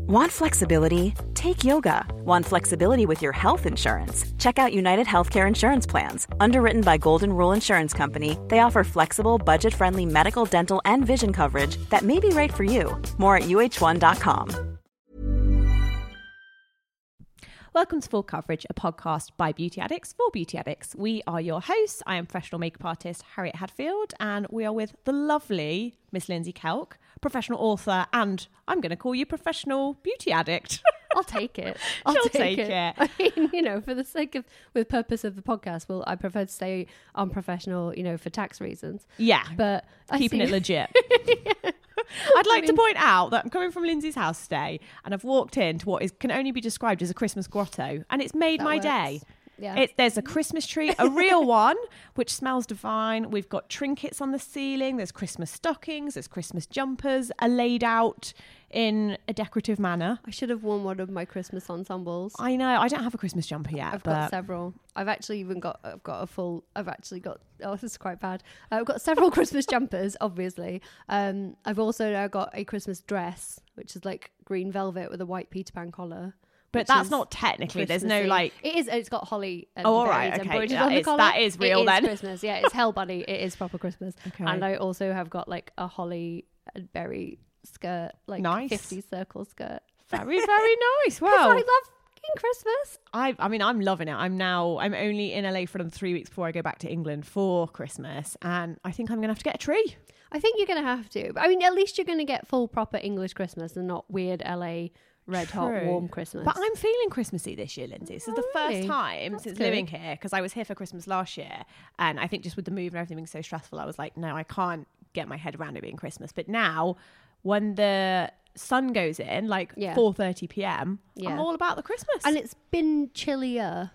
Want flexibility? Take yoga. Want flexibility with your health insurance? Check out United Healthcare Insurance Plans. Underwritten by Golden Rule Insurance Company, they offer flexible, budget-friendly medical, dental, and vision coverage that may be right for you. More at uh1.com. Welcome to Full Coverage, a podcast by beauty addicts for beauty addicts. We are your hosts. I am professional makeup artist Harriet Hadfield, and we are with the lovely Miss Lindsay Kelk, professional author, and I'm going to call you professional beauty addict. I'll take it. She'll take it. I mean, you know, for the sake of, with purpose of the podcast, well, I prefer to stay unprofessional, you know, for tax reasons. Yeah, but keeping it legit. Yeah. I'd like to point out that I'm coming from Lindsay's house today, and I've walked into what can only be described as a Christmas grotto, and it's made my day. Yeah. There's a Christmas tree, a real one, which smells divine. We've got trinkets on the ceiling. There's Christmas stockings. There's Christmas jumpers are laid out in a decorative manner. I should have worn one of my Christmas ensembles. I know. I don't have a Christmas jumper yet. I've got several. I've actually got oh, this is quite bad. I've got several Christmas jumpers, obviously. I've also now got a Christmas dress, which is like green velvet with a white Peter Pan collar. But that's not technically, there's no like... It is, it's got holly and all right, okay. That is real then. It is Christmas, yeah, it's Hell Bunny, it is proper Christmas. Okay. And I also have got like a holly and berry skirt, like nice. 50s circle skirt. Very, very nice. Wow. I love Christmas. I mean, I'm loving it. I'm only in LA for another 3 weeks before I go back to England for Christmas. And I think I'm going to have to get a tree. I think you're going to have to. I mean, at least you're going to get full proper English Christmas and not weird LA red hot warm Christmas. But I'm feeling Christmassy this year, Lindsay. This is the first time since living here, because I was here for Christmas last year, and I think just with the move and everything being so stressful, I was like, no, I can't get my head around it being Christmas. But now when the sun goes in like 4:30 p.m, I'm all about the Christmas. And it's been chillier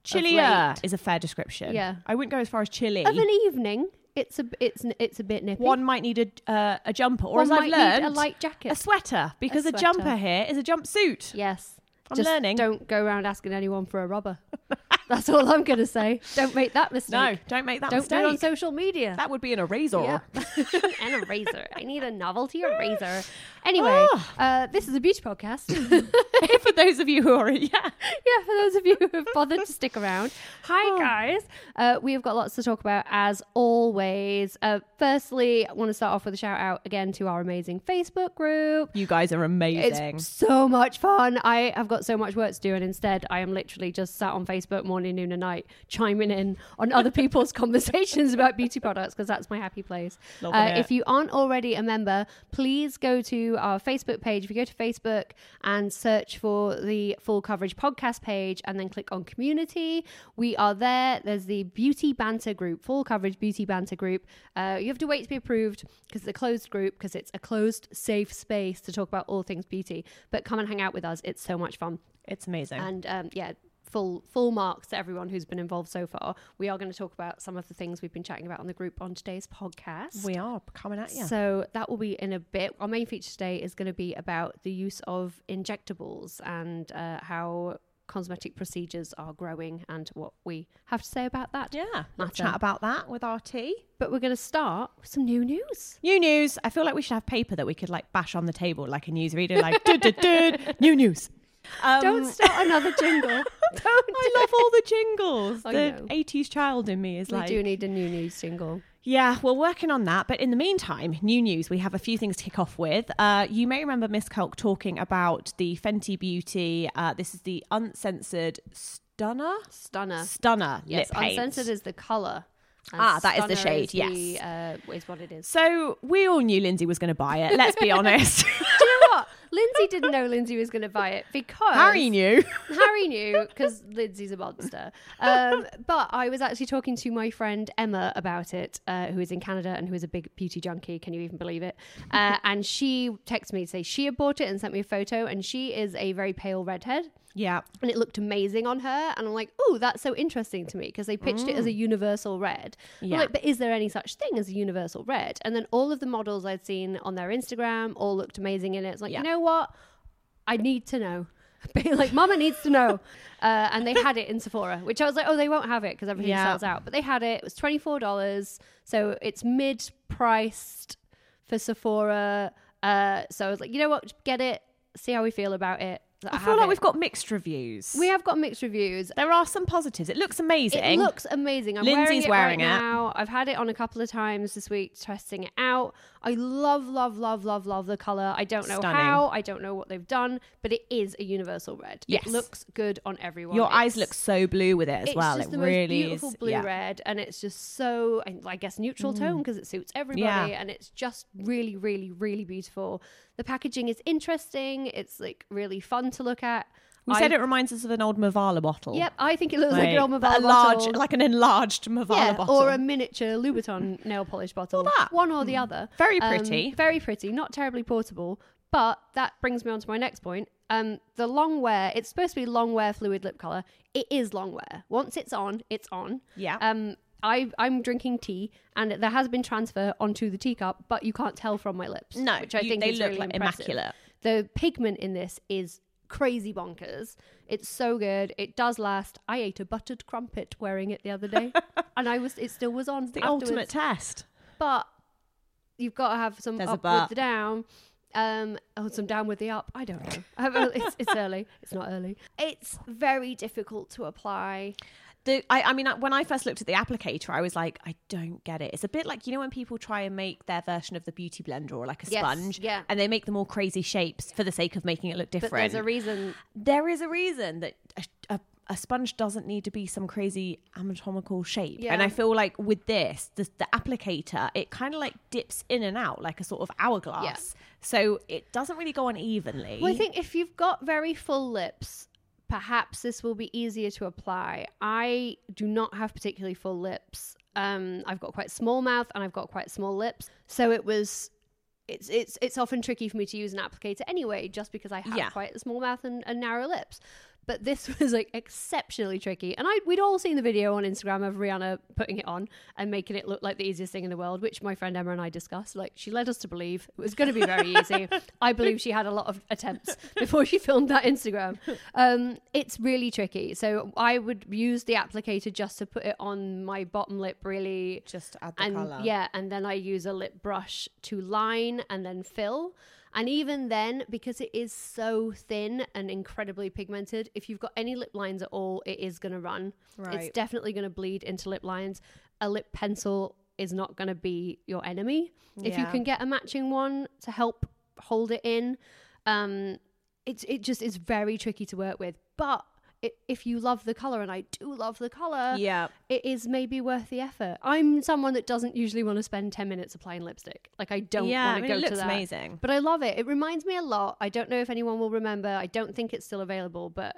is a fair description. I wouldn't go as far as chilly. Of an evening, it's a bit nippy. One might need a jumper, or as I've learned, a light jacket, a sweater, because a jumper here is a jumpsuit. Yes, I'm learning. Don't go around asking anyone for a rubber. That's all I'm going to say. Don't make that mistake. No, don't make that mistake. Don't do it on social media. That would be an eraser. Yeah. An eraser. I need a novelty eraser. Anyway, this is a beauty podcast. For those of you who are, for those of you who have bothered to stick around. Hi, guys. We have got lots to talk about, as always. Firstly, I want to start off with a shout out again to our amazing Facebook group. You guys are amazing. It's so much fun. I have got so much work to do, and instead I am literally just sat on Facebook morning, noon and night, chiming in on other people's conversations about beauty products, because that's my happy place. If you aren't already a member, please go to our Facebook page. If you go to Facebook and search for the Full Coverage podcast page and then click on community, we are there. There's the beauty banter group, Full Coverage beauty banter group. You have to wait to be approved because it's a closed group, because it's a closed safe space to talk about all things beauty, but come and hang out with us. It's so much fun. It's amazing. And full marks to everyone who's been involved so far. We are going to talk about some of the things we've been chatting about on the group on today's podcast. We are coming at you. So that will be in a bit. Our main feature today is going to be about the use of injectables and how cosmetic procedures are growing and what we have to say about that. Yeah, we'll chat about that with our tea. But we're going to start with some new news. New news. I feel like we should have paper that we could like bash on the table like a newsreader, like new news. Don't start another jingle. I love all the jingles. The 80s child in me is we do need a new news jingle. Yeah, we're working on that. But in the meantime, new news, we have a few things to kick off with. You may remember Miss Kelk talking about the Fenty Beauty. This is the uncensored Stunner Yes, lip paint. Uncensored is the colour. That is the shade, Is what it is. So we all knew Lindsay was going to buy it, let's be honest. Do you know what? Lindsay didn't know Lindsay was going to buy it because... Harry knew because Lindsay's a monster. But I was actually talking to my friend Emma about it, who is in Canada and who is a big beauty junkie. Can you even believe it? And she texted me to say she had bought it and sent me a photo, and she is a very pale redhead. Yeah. And it looked amazing on her. And I'm like, oh, that's so interesting to me, because they pitched it as a universal red. Yeah. I'm like, but is there any such thing as a universal red? And then all of the models I'd seen on their Instagram all looked amazing in it. It's like, you know what? I need to know. Like, Mama needs to know. And they had it in Sephora, which I was like, oh, they won't have it because everything sells out. But they had it. It was $24. So it's mid-priced for Sephora. So I was like, you know what? Get it. see how we feel about it. I feel like we've got mixed reviews. We have got mixed reviews. There are some positives. It looks amazing. It looks amazing. I'm Lindsay's wearing it now. I've had it on a couple of times this week, testing it out. I love the colour. I don't know how. I don't know what they've done, but it is a universal red. Yes. It looks good on everyone. Your eyes look so blue with it as well. It's just the most beautiful blue red, and it's just so, I guess, neutral tone because it suits everybody, and it's just really, really, really beautiful. The packaging is interesting. It's like really fun to look at. We said it reminds us of an old Mavala bottle. Yep, I think it looks like an old Mavala bottle. Like an enlarged Mavala bottle. Or a miniature Louboutin nail polish bottle. One or the other. Very pretty. Very pretty. Not terribly portable. But that brings me on to my next point. The long wear, it's supposed to be long wear fluid lip colour. It is long wear. Once it's on, it's on. Yeah. I'm drinking tea, and there has been transfer onto the teacup, but you can't tell from my lips. No, which I think they is look really like impressive. immaculate. The pigment in this is crazy bonkers. It's so good. It does last. I ate a buttered crumpet wearing it the other day, and it still was on. It's the ultimate test. But you've got to have some There's up with the down. Some down with the up. I don't know. It's early. It's not early. It's very difficult to apply. I mean, when I first looked at the applicator, I was like, I don't get it. It's a bit like, when people try and make their version of the beauty blender or like a sponge, and they make them all crazy shapes for the sake of making it look different. But there's a reason. There is a reason that a sponge doesn't need to be some crazy anatomical shape. Yeah. And I feel like with this, the applicator, it kind of like dips in and out like a sort of hourglass. Yeah. So it doesn't really go on evenly. Well, I think if you've got very full lips, perhaps this will be easier to apply. I do not have particularly full lips. I've got quite small mouth and I've got quite small lips. So it's often tricky for me to use an applicator anyway, just because I have quite a small mouth and narrow lips. But this was like exceptionally tricky. And we'd all seen the video on Instagram of Rihanna putting it on and making it look like the easiest thing in the world, which my friend Emma and I discussed. Like, she led us to believe it was going to be very easy. I believe she had a lot of attempts before she filmed that Instagram. It's really tricky. So I would use the applicator just to put it on my bottom lip, really. Just to add the colour. Yeah, and then I use a lip brush to line and then fill. And even then, because it is so thin and incredibly pigmented, if you've got any lip lines at all, it is going to run. Right. It's definitely going to bleed into lip lines. A lip pencil is not going to be your enemy. Yeah. If you can get a matching one to help hold it in, it just is very tricky to work with. But if you love the colour, and I do love the colour, it is maybe worth the effort. I'm someone that doesn't usually want to spend 10 minutes applying lipstick. Like, I don't want to go to that. It looks amazing. But I love it. It reminds me a lot. I don't know if anyone will remember. I don't think it's still available. But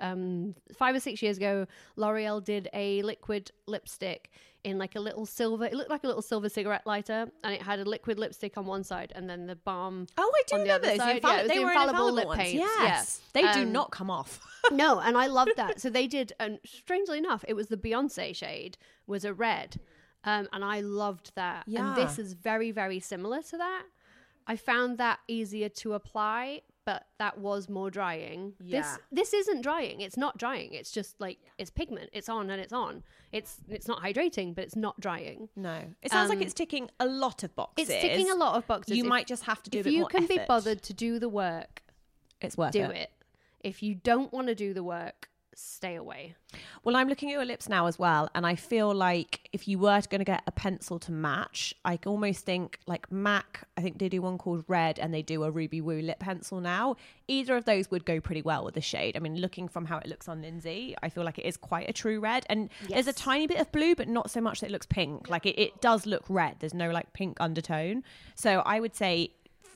5 or 6 years ago, L'Oreal did a liquid lipstick in like a little silver. It looked like a little silver cigarette lighter, and it had a liquid lipstick on one side and then the balm. Oh, I do know those. They were infallible lip ones. paints. Yes, they do not come off. No, and I loved that. So they did, and strangely enough, it was the Beyonce shade, was a red, and I loved that. Yeah. And this is very, very similar to that. I found that easier to apply, but that was more drying. Yeah. This isn't drying. It's not drying. It's just like, it's pigment. It's on and it's on. It's not hydrating, but it's not drying. No. It sounds like it's ticking a lot of boxes. It's ticking a lot of boxes. You might just have to do a bit more effort. If you can be bothered to do the work, it's worth it. Do it. If you don't want to do the work, stay away. Well, I'm looking at your lips now as well, and I feel like if you were going to get a pencil to match, I almost think like MAC, I think they do one called Red, and they do a Ruby Woo lip pencil now. Either of those would go pretty well with the shade. I mean, looking from how it looks on Lindsay, I feel like it is quite a true red, and there's a tiny bit of blue, but not so much that it looks pink. Like it does look red. There's no like pink undertone. So I would say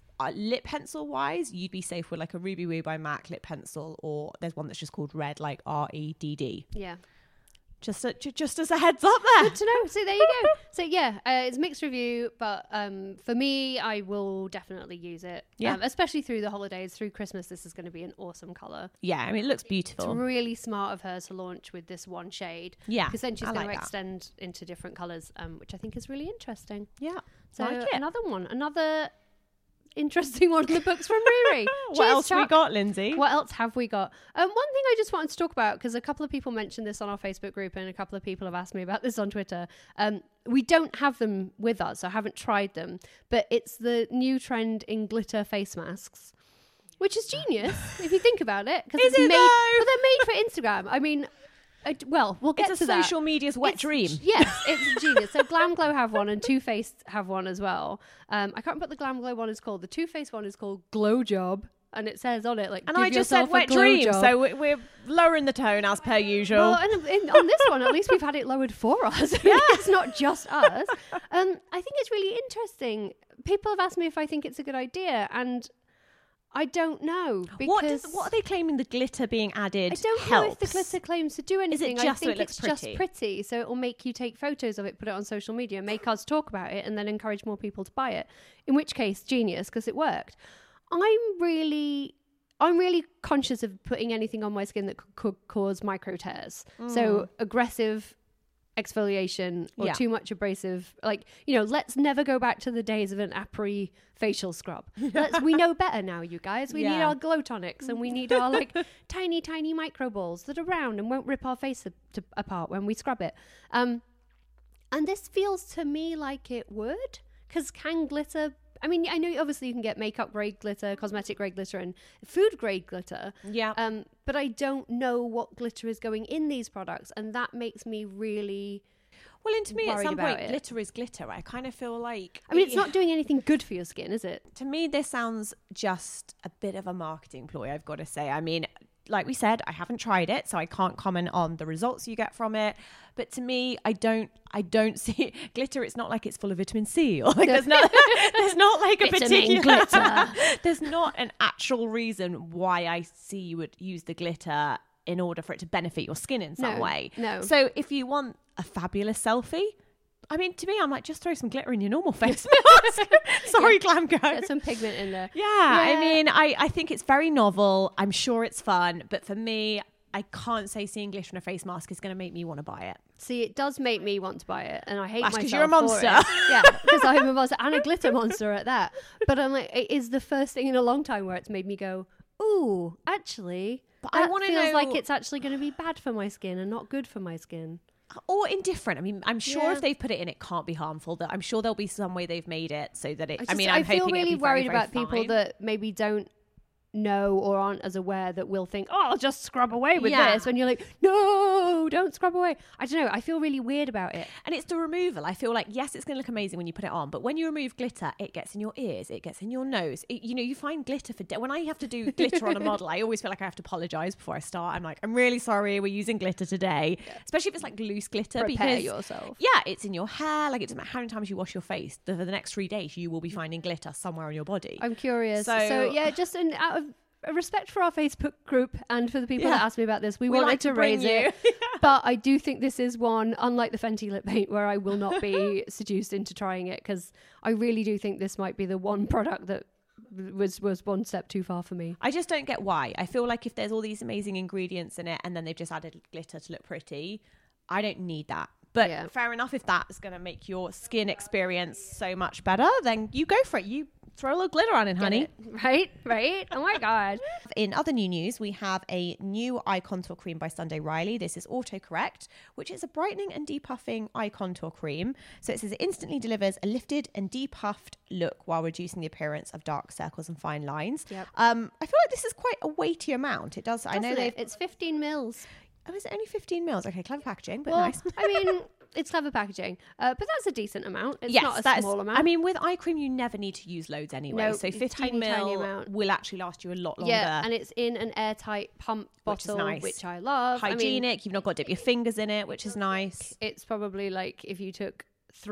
lip pencil wise, you'd be safe with like a Ruby Woo by MAC lip pencil, or there's one that's just called Red, like REDD. Yeah. Just as a heads up there. Good to know. So there you go. So yeah, it's mixed review, but for me, I will definitely use it. Yeah. Especially through the holidays, through Christmas, this is going to be an awesome colour. Yeah, I mean, it looks beautiful. It's really smart of her to launch with this one shade. Yeah. Because then she's going to extend into different colours, which I think is really interesting. Yeah. So another interesting one in the books from Riri. What else have we got, Lindsay? What else have we got? One thing I just wanted to talk about, because a couple of people mentioned this on our Facebook group and a couple of people have asked me about this on Twitter. We don't have them with us. I haven't tried them, but it's the new trend in glitter face masks. which is genius if you think about it. Because Is it though? But they're made for Instagram. I mean, well, we'll get to that. It's a social media's wet dream. Yes, it's genius. So Glam Glow have one and Too Faced have one as well. I can't remember what the Glam Glow one is called. The Too Faced one is called Glow Job. And it says on it, like, and give I just said yourself wet a glow dream, job. so we're lowering the tone as per usual. Well, and on this one, at least we've had it lowered for us. Yeah. It's not just us. I think it's really interesting. People have asked me if I think it's a good idea, and I don't know. Because what are they claiming the glitter being added I don't helps? know if the glitter claims to do anything. Is it just I think so it looks it's pretty? just pretty, so it will make you take photos of it, put it on social media, make us talk about it, and then encourage more people to buy it. In which case, genius, because it worked. I'm really conscious of putting anything on my skin that could cause micro tears. So aggressive exfoliation or too much abrasive, like, let's never go back to the days of an Apri facial scrub. We know better now, you guys. We need our glow tonics, and we need our like tiny micro balls that are round and won't rip our face apart when we scrub it. And this feels to me like it would, because can glitter... I mean, I know obviously you can get makeup grade glitter, cosmetic grade glitter, and food grade glitter. Yeah. But I don't know what glitter is going in these products, and that makes me really. Well, and to me, at some point, it. glitter is glitter. I kind of feel like... I mean, it's not doing anything good for your skin, is it? To me, this sounds just a bit of a marketing ploy, I've got to say. I mean, like we said, I haven't tried it, so I can't comment on the results you get from it. But to me, I don't see glitter. It's not like it's full of vitamin C, or like there's not like a particular glitter. There's not an actual reason why I see you would use the glitter in order for it to benefit your skin in some way. No. So if you want a fabulous selfie, I mean, to me, I'm like, just throw some glitter in your normal face. Sorry, Glam Go. Get some pigment in there. Yeah, I mean, I think it's very novel. I'm sure it's fun. But for me, I can't say seeing glitter in a face mask is going to make me want to buy it. See, it does make me want to buy it, and I hate myself because you're a monster. for it. Yeah, because I'm a monster and a glitter monster at that. But I'm like, it is the first thing in a long time where it's made me go, ooh, actually, but that I want to feels know, like it's actually going to be bad for my skin and not good for my skin. Or indifferent. I mean, I'm sure if they've put it in, it can't be harmful. That I'm sure there'll be some way they've made it so that it. I feel really worried about people that maybe don't know or aren't as aware that will think, oh, I'll just scrub away with this, when you're like, no, don't scrub away. I don't know, I feel really weird about it. And it's the removal. I feel like, yes, it's going to look amazing when you put it on, but when you remove glitter, it gets in your ears, it gets in your nose. You find glitter for when I have to do glitter on a model, I always feel like I have to apologize before I start. I'm like, I'm really sorry, we're using glitter today, especially if it's like loose glitter. Prepare because yourself. Yeah, it's in your hair. Like, it doesn't matter how many times you wash your face, for the next 3 days you will be finding glitter somewhere on your body. I'm curious. So yeah, just out of respect for our Facebook group and for the people that asked me about this, we wanted like to raise it. But I do think this is one, unlike the Fenty lip paint, where I will not be seduced into trying it, because I really do think this might be the one product that was one step too far for me. I just don't get why. I feel like if there's all these amazing ingredients in it and then they've just added glitter to look pretty, I don't need that. But fair enough, if that is going to make your skin experience so much better, then you go for it. You throw a little glitter on it, honey. Right? Oh my God. In other new news, we have a new eye contour cream by Sunday Riley. This is Autocorrect, which is a brightening and depuffing eye contour cream. So it says it instantly delivers a lifted and depuffed look while reducing the appearance of dark circles and fine lines. Yep. I feel like this is quite a weighty amount. It does. I know it's 15 mils. Oh, is it only 15 mils? Okay, clever packaging, but well, nice. I mean, it's clever packaging, but that's a decent amount. It's not a small amount. I mean, with eye cream, you never need to use loads anyway. No, so 15 mil will actually last you a lot longer. Yeah, and it's in an airtight pump bottle, which I love. Hygienic. You've not got to dip your fingers in it, which is nice. It's probably like if you took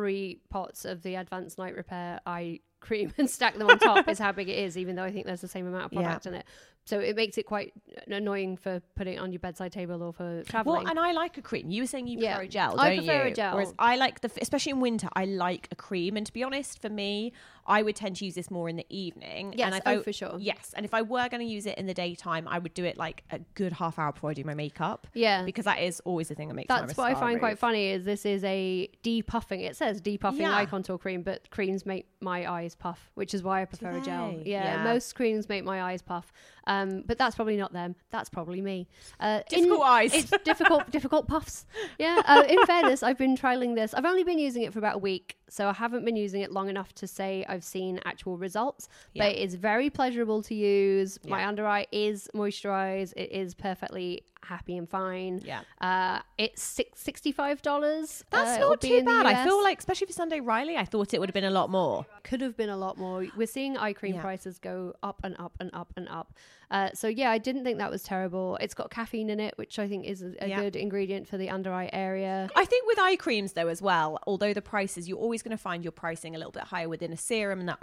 3 pots of the Advanced Night Repair eye cream and stack them on top is how big it is, even though I think there's the same amount of product in it. So it makes it quite annoying for putting it on your bedside table or for traveling. Well, and I like a cream. You were saying you prefer a gel, don't you? I prefer a gel. Whereas I like especially in winter, I like a cream. And to be honest, for me, I would tend to use this more in the evening. Yes, for sure. Yes, and if I were going to use it in the daytime, I would do it like a good half hour before I do my makeup. Yeah. Because that is always the thing that makes That's what I find quite funny is this is a depuffing. It says depuffing eye contour cream, but creams make my eyes puff, which is why I prefer a gel. Yeah, most creams make my eyes puff. But that's probably not them. That's probably me. Difficult eyes. It's difficult puffs. Yeah. In fairness, I've been trialing this. I've only been using it for about a week. So I haven't been using it long enough to say I've seen actual results, but it is very pleasurable to use. My under eye is moisturized. It is perfectly happy and fine. It's $65. That's not too bad. I feel like, especially for Sunday Riley, I thought it would have been a lot more. Could have been a lot more. We're seeing eye cream prices go up and up and up and up. So yeah, I didn't think that was terrible. It's got caffeine in it, which I think is a good ingredient for the under eye area. I think with eye creams though as well, although the prices, you're always going to find your pricing a little bit higher within a serum and the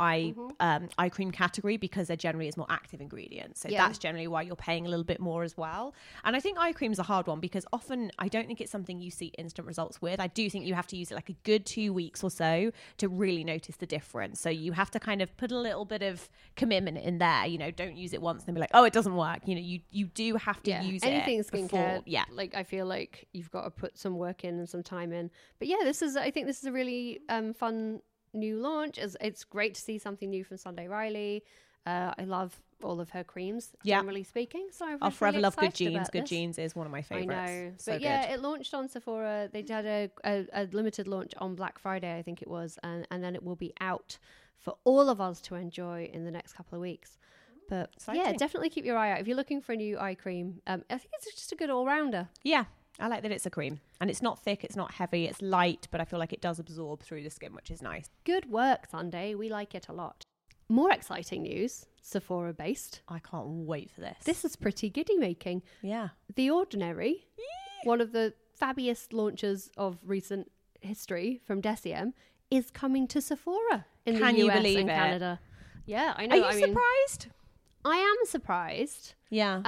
eye cream category, because there generally is more active ingredients. So that's generally why you're paying a little bit more as well. And I think eye cream's a hard one because often I don't think it's something you see instant results with. I do think you have to use it like a good 2 weeks or so to really notice the difference. So you have to kind of put a little bit of commitment in there. You know, don't use it once and be like, oh, it doesn't work. You know, you do have to use anything it skincare. Before, like I feel like you've got to put some work in and some time in. But yeah, I think this is a really fun new launch. It's great to see something new from Sunday Riley. I love all of her creams, generally speaking. So I'll forever love Good Genes. Good Genes is one of my favorites. I know. So but yeah, it launched on Sephora. They did a limited launch on Black Friday, I think it was. And then it will be out for all of us to enjoy in the next couple of weeks. But yeah, definitely keep your eye out. If you're looking for a new eye cream, I think it's just a good all-rounder. Yeah, I like that it's a cream. And it's not thick, it's not heavy, it's light, but I feel like it does absorb through the skin, which is nice. Good work, Sunday. We like it a lot. More exciting news, Sephora-based. I can't wait for this. This is pretty giddy making. Yeah. The Ordinary, one of the fabulous launches of recent history from Deciem, is coming to Sephora in the US and Canada. Yeah, I know. Are you surprised? I am surprised. Yeah.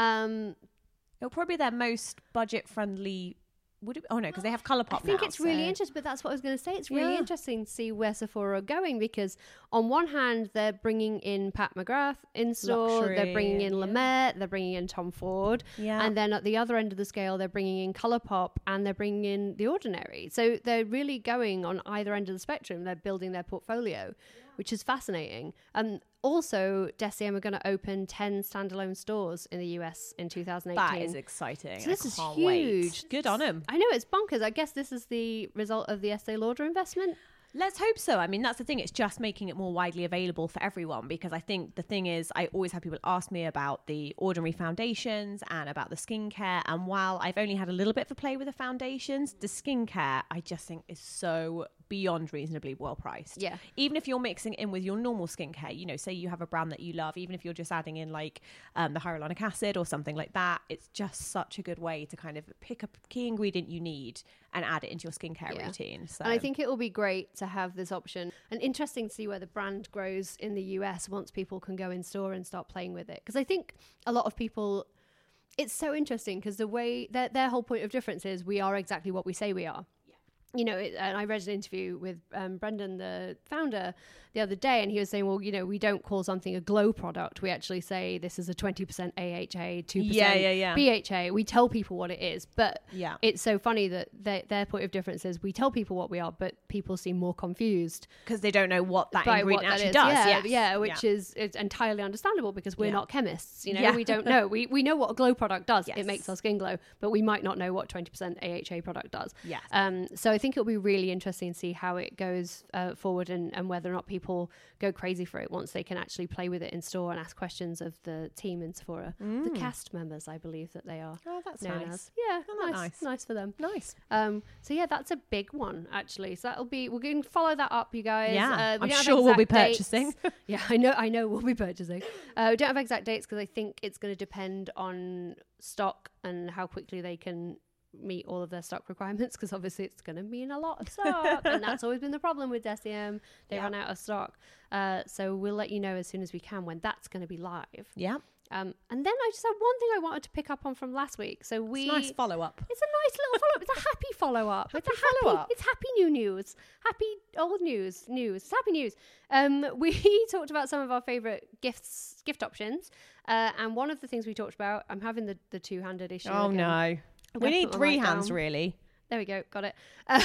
It'll probably be their most budget-friendly. Would it? Oh no, because they have ColourPop now. I think it's really interesting, but that's what I was going to say. It's really interesting to see where Sephora are going, because on one hand they're bringing in Pat McGrath in store, they're bringing in Lamette, they're bringing in Tom Ford, and then at the other end of the scale they're bringing in ColourPop and they're bringing in The Ordinary. So they're really going on either end of the spectrum. They're building their portfolio, which is fascinating. And also, Deciem are going to open 10 standalone stores in the US in 2018. That is exciting. So this is huge. Wait. Good on them. I know, it's bonkers. I guess this is the result of the Estee Lauder investment. Let's hope so. I mean, that's the thing. It's just making it more widely available for everyone, because I think the thing is, I always have people ask me about the Ordinary foundations and about the skincare. And while I've only had a little bit of a play with the foundations, the skincare, I just think is so beyond reasonably well priced. Yeah. Even if you're mixing it in with your normal skincare, you know, say you have a brand that you love, even if you're just adding in like the hyaluronic acid or something like that, it's just such a good way to kind of pick a key ingredient you need and add it into your skincare routine. So. And I think it will be great to have this option, and interesting to see where the brand grows in the US once people can go in store and start playing with it. Because I think a lot of people, it's so interesting because the way their whole point of difference is we are exactly what we say we are. You know, and I read an interview with Brendan, the founder, the other day, and he was saying, well, you know, we don't call something a glow product. We actually say this is a 20% AHA, 2% BHA. We tell people what it is. But it's so funny that their point of difference is we tell people what we are, but people seem more confused. Because they don't know what that ingredient actually does. Which is it's entirely understandable because we're not chemists. You know, we don't know. We know what a glow product does. It makes our skin glow, but we might not know what 20% AHA product does. So I think it'll be really interesting to see how it goes forward and whether or not people go crazy for it once they can actually play with it in store and ask questions of the team in Sephora. The cast members, I believe that they are. Oh, that's nice. Nice for them. Nice. So yeah, that's a big one actually. So that'll be, we're going to follow that up, you guys. I'm sure we'll be purchasing. I know we'll be purchasing. We don't have exact dates because I think it's going to depend on stock and how quickly they can meet all of their stock requirements, because obviously it's going to mean a lot of stock and that's always been the problem with Deciem. They run out of stock, so we'll let you know as soon as we can when that's going to be live. And then I just had one thing I wanted to pick up on from last week. So it's a nice follow-up. It's a nice little follow-up. It's a happy follow-up. It's happy new news. Happy old news. It's happy news. We talked about some of our favourite gift options. And one of the things we talked about, I'm having the two-handed issue. Oh, no. We need three hands, really. There we go. Got it.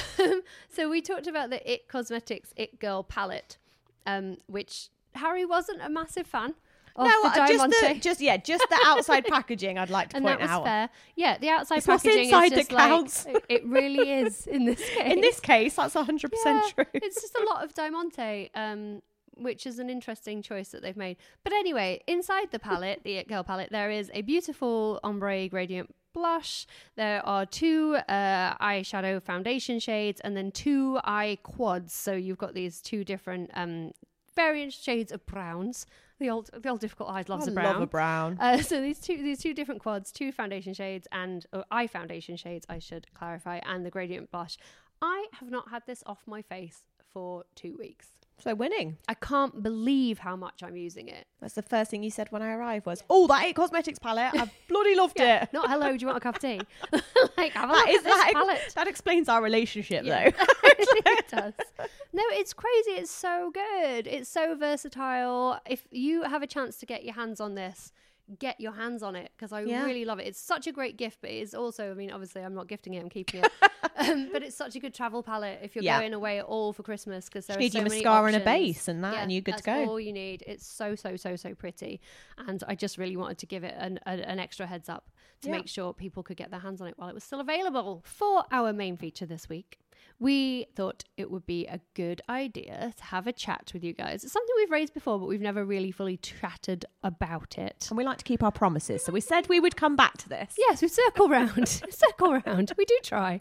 So we talked about the It Cosmetics It Girl palette, which Harry wasn't a massive fan of the Diamante. just the outside packaging. I'd like to and point that was out. fair. Yeah, the outside It's what's packaging inside is just that counts. like it really is in this case. In this case, that's 100% true. It's just a lot of Diamante, which is an interesting choice that they've made. But anyway, inside the palette, the It Girl palette, there is a beautiful ombre gradient blush. There are 2 eyeshadow foundation shades and then 2 eye quads. So you've got these 2 different variant shades of browns. The old difficult eyes loves a brown. Love a brown. So these two different quads, 2 foundation shades and eye foundation shades, I should clarify, and the gradient blush. I have not had this off my face for 2 weeks. So winning. I can't believe how much I'm using it. That's the first thing you said when I arrived was, "Oh, that It Cosmetics palette, I bloody loved it." Not hello, do you want a cup of tea? Like, have a look at this palette. That explains our relationship, Yeah. though. It does. No, it's crazy. It's so good. It's so versatile. If you have a chance to get your hands on this, get your hands on it, because I really love it. It's such a great gift, but it's also, I mean, obviously I'm not gifting it, I'm keeping it. But it's such a good travel palette if you're going away at all for Christmas, because there are so many mascara options. and a base and that, and you're good to go. That's all you need. It's so pretty, and I just really wanted to give it an extra heads up to make sure people could get their hands on it while it was still available. For our main feature this week, we thought it would be a good idea to have a chat with you guys. It's something we've raised before, but we've never really fully chatted about it. And we like to keep our promises, so we said we would come back to this. Yes, we circle round. We do try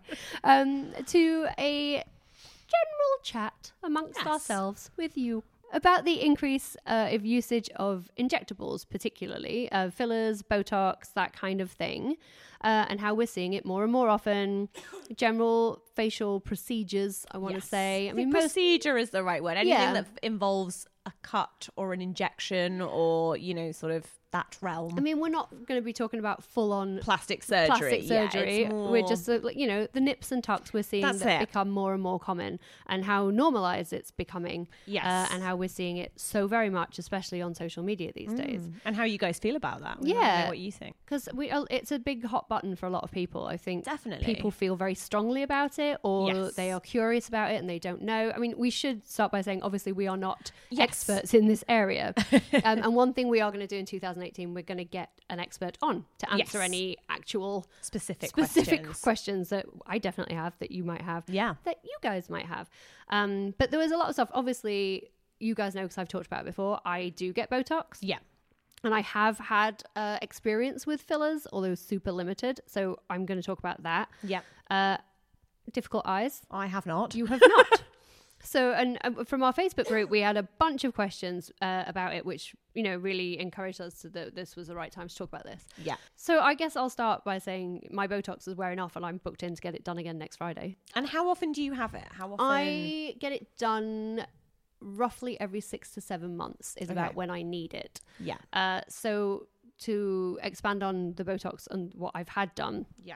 to a general chat amongst ourselves with you about the increase of usage of injectables, particularly fillers, Botox, that kind of thing, and how we're seeing it more and more often. General facial procedures, I want to say. I mean, procedure is the right word. Anything that involves a cut or an injection or, sort of that realm. I mean, we're not going to be talking about full-on plastic surgery. We're just, the nips and tucks we're seeing that become more and more common, and how normalized it's becoming. Yes. And how we're seeing it so very much, especially on social media these days. And how you guys feel about that. We yeah. want to know what you think. Because it's a big hot button for a lot of people. I think definitely people feel very strongly about it, or they are curious about it and they don't know. I mean, we should start by saying, obviously, we are not experts in this area. And one thing we are going to do in 2018, we're going to get an expert on to answer any actual specific questions that I definitely have, that you might have, that you guys might have. But there was a lot of stuff. Obviously, you guys know, because I've talked about it before, I do get Botox. Yeah. And I have had experience with fillers, although super limited. So I'm going to talk about that. Yeah. Difficult eyes. I have not. You have not. So, and from our Facebook group, we had a bunch of questions about it, which, really encouraged us that this was the right time to talk about this. Yeah. So I guess I'll start by saying my Botox is wearing off and I'm booked in to get it done again next Friday. And how often do you have it? How often? I get it done roughly every 6 to 7 months is about when I need it. Yeah. So to expand on the Botox and what I've had done. Yeah.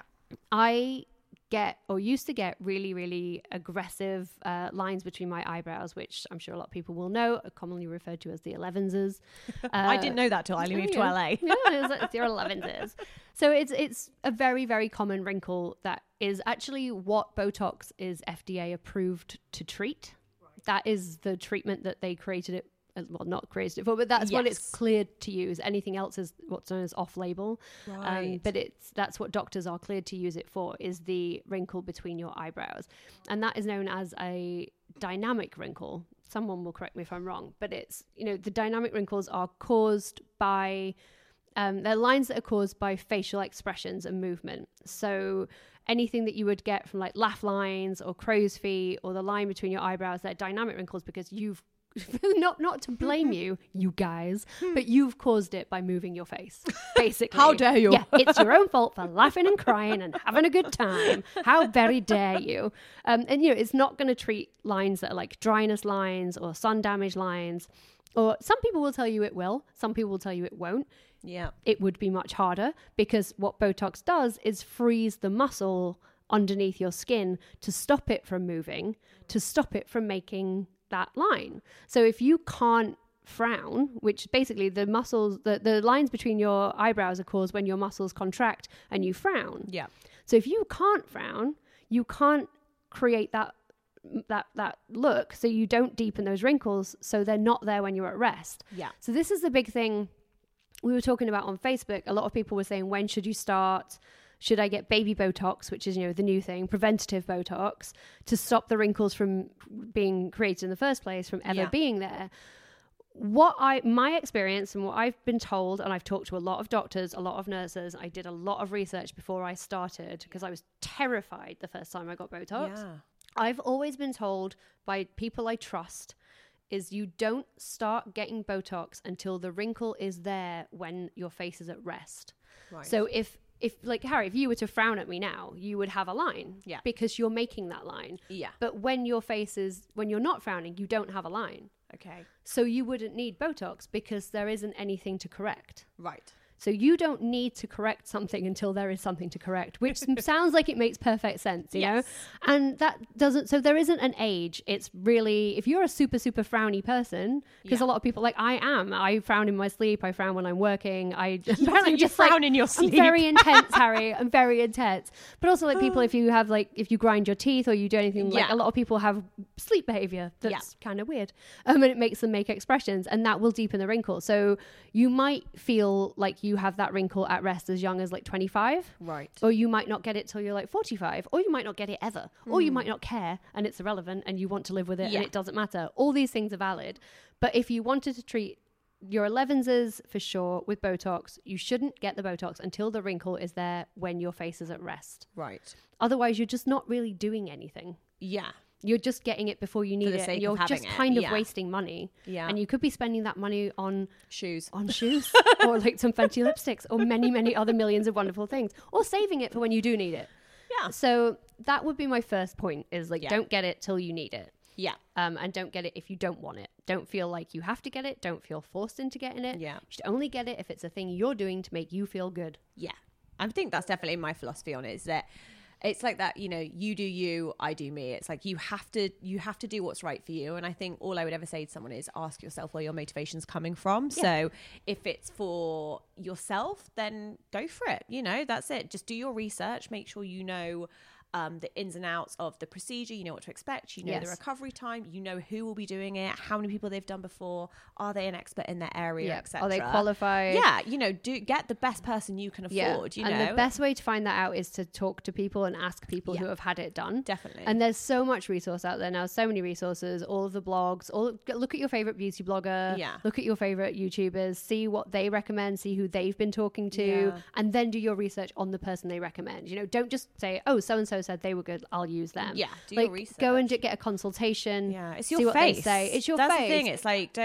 I used to get really, really aggressive lines between my eyebrows, which I'm sure a lot of people will know, are commonly referred to as the 11s. I didn't know that till I moved to LA. It's your 11s. So it's a very, very common wrinkle that is actually what Botox is FDA approved to treat. Right. That is the treatment that they created it. Well, not created it for, but that's what it's cleared to use. Anything else is what's known as off-label. Right. But that's what doctors are cleared to use it for, is the wrinkle between your eyebrows. And that is known as a dynamic wrinkle. Someone will correct me if I'm wrong, but it's, the dynamic wrinkles are caused by, they're lines that are caused by facial expressions and movement. So anything that you would get from like laugh lines or crow's feet or the line between your eyebrows, they're dynamic wrinkles because you've not to blame you guys, but you've caused it by moving your face, basically. How dare you? Yeah, it's your own fault for laughing and crying and having a good time. How very dare you? And it's not going to treat lines that are like dryness lines or sun damage lines, or some people will tell you it will, some people will tell you it won't. Yeah, it would be much harder, because what Botox does is freeze the muscle underneath your skin to stop it from moving, to stop it from making that line. So if you can't frown, which basically the muscles, the lines between your eyebrows are caused when your muscles contract and you frown. Yeah. So if you can't frown, you can't create that look, so you don't deepen those wrinkles, so they're not there when you're at rest. Yeah. So this is the big thing we were talking about on Facebook, a lot of people were saying, when should you start? Should I get baby Botox, which is, the new thing, preventative Botox, to stop the wrinkles from being created in the first place, from ever being there? My experience and what I've been told, and I've talked to a lot of doctors, a lot of nurses, I did a lot of research before I started because I was terrified the first time I got Botox. Yeah. I've always been told by people I trust is you don't start getting Botox until the wrinkle is there when your face is at rest. Right. So if like Harry, if you were to frown at me now, you would have a line because you're making that line. Yeah. But when you're not frowning, you don't have a line. Okay. So you wouldn't need Botox because there isn't anything to correct. Right. So you don't need to correct something until there is something to correct, which sounds like it makes perfect sense, you know? And that doesn't, so there isn't an age. It's really, if you're a super, super frowny person, because a lot of people, like I frown in my sleep, I frown when I'm working, apparently just frown in your sleep. I'm very intense, Harry. I'm very intense. But also like people, if you grind your teeth or you do anything, like a lot of people have sleep behavior that's kind of weird. And it makes them make expressions and that will deepen the wrinkle. So you might feel like you have that wrinkle at rest as young as like 25, right? Or you might not get it till you're like 45, or you might not get it ever, or you might not care and it's irrelevant and you want to live with it and it doesn't matter. All these things are valid, but if you wanted to treat your 11s for sure with Botox, you shouldn't get the Botox until the wrinkle is there when your face is at rest. Right. Otherwise, you're just not really doing anything. Yeah. You're just getting it before you need it. And you're just kind of wasting money. Yeah. And you could be spending that money on shoes or like some fancy lipsticks or many, many other millions of wonderful things, or saving it for when you do need it. Yeah. So that would be my first point is like, don't get it till you need it. Yeah. And don't get it if you don't want it. Don't feel like you have to get it. Don't feel forced into getting it. Yeah. You should only get it if it's a thing you're doing to make you feel good. Yeah. I think that's definitely my philosophy on it, is that it's like that, you do you, I do me. It's like you have to do what's right for you. And I think all I would ever say to someone is ask yourself where your motivation's coming from. Yeah. So if it's for yourself, then go for it. That's it. Just do your research. Make sure you know the ins and outs of the procedure. You know what to expect. You know the recovery time. You know who will be doing it, how many people they've done before, are they an expert in their area, etc. Are they qualified? Yeah, do get the best person you can afford. And the best way to find that out is to talk to people and ask people who have had it done. Definitely. And there's so much resource out there now, so many resources, all of the blogs, look at your favorite beauty blogger, look at your favorite YouTubers, see what they recommend, see who they've been talking to, and then do your research on the person they recommend. Don't just say, oh, so-and-so said they were good, I'll use them. Yeah, do your research. Go and get a consultation. Yeah, it's your face. It's your face. That's the thing. It's like,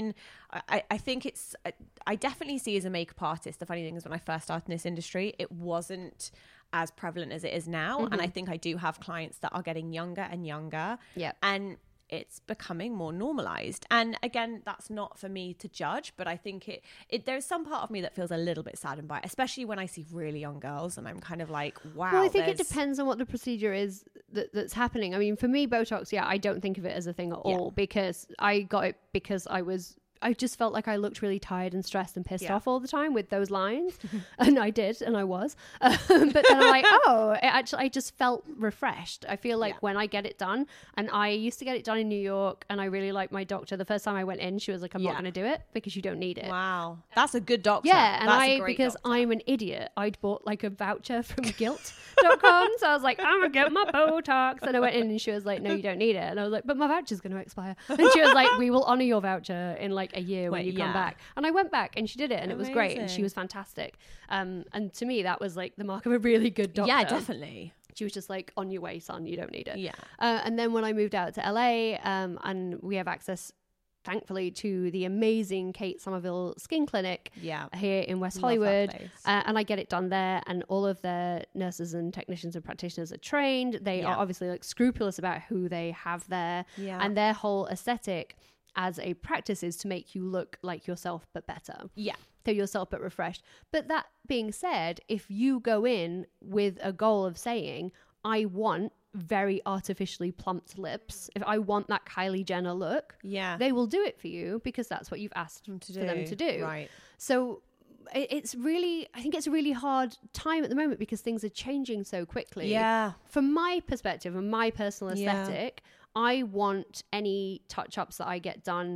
I think I definitely see as a makeup artist, the funny thing is when I first started in this industry, it wasn't as prevalent as it is now. Mm-hmm. And I think I do have clients that are getting younger and younger. Yeah. And it's becoming more normalized. And again, that's not for me to judge, but I think there's some part of me that feels a little bit saddened by it, especially when I see really young girls and I'm kind of like, wow. Well, I think it depends on what the procedure is that's happening. I mean, for me, Botox, I don't think of it as a thing at all, because I got it because I just felt like I looked really tired and stressed and pissed off all the time with those lines. And I did, and I was. But then I'm like, I just felt refreshed. I feel like when I get it done, and I used to get it done in New York, and I really liked my doctor. The first time I went in, she was like, I'm not going to do it because you don't need it. Wow. That's a good doctor. Yeah, and because I'm an idiot, I'd bought like a voucher from Gilt.com. So I was like, I'm going to get my Botox. And I went in and she was like, no, you don't need it. And I was like, but my voucher's going to expire. And she was like, we will honor your voucher in like a year when you come back. And I went back and she did it, and it was great, and she was fantastic. And to me, that was like the mark of a really good doctor. Yeah, definitely. She was just like, on your way, son, you don't need it. Yeah. And then when I moved out to LA, and we have access, thankfully, to the amazing Kate Somerville Skin Clinic here in West Hollywood. And I get it done there, and all of their nurses and technicians and practitioners are trained. They are obviously like scrupulous about who they have there. Yeah. And their whole aesthetic as a practice is to make you look like yourself but better. Yeah. So yourself but refreshed. But that being said, if you go in with a goal of saying, I want very artificially plumped lips, if I want that Kylie Jenner look, they will do it for you because that's what you've asked for them to do. Right. So it's really, I think it's a really hard time at the moment because things are changing so quickly. Yeah. From my perspective and my personal aesthetic, I want any touch-ups that I get done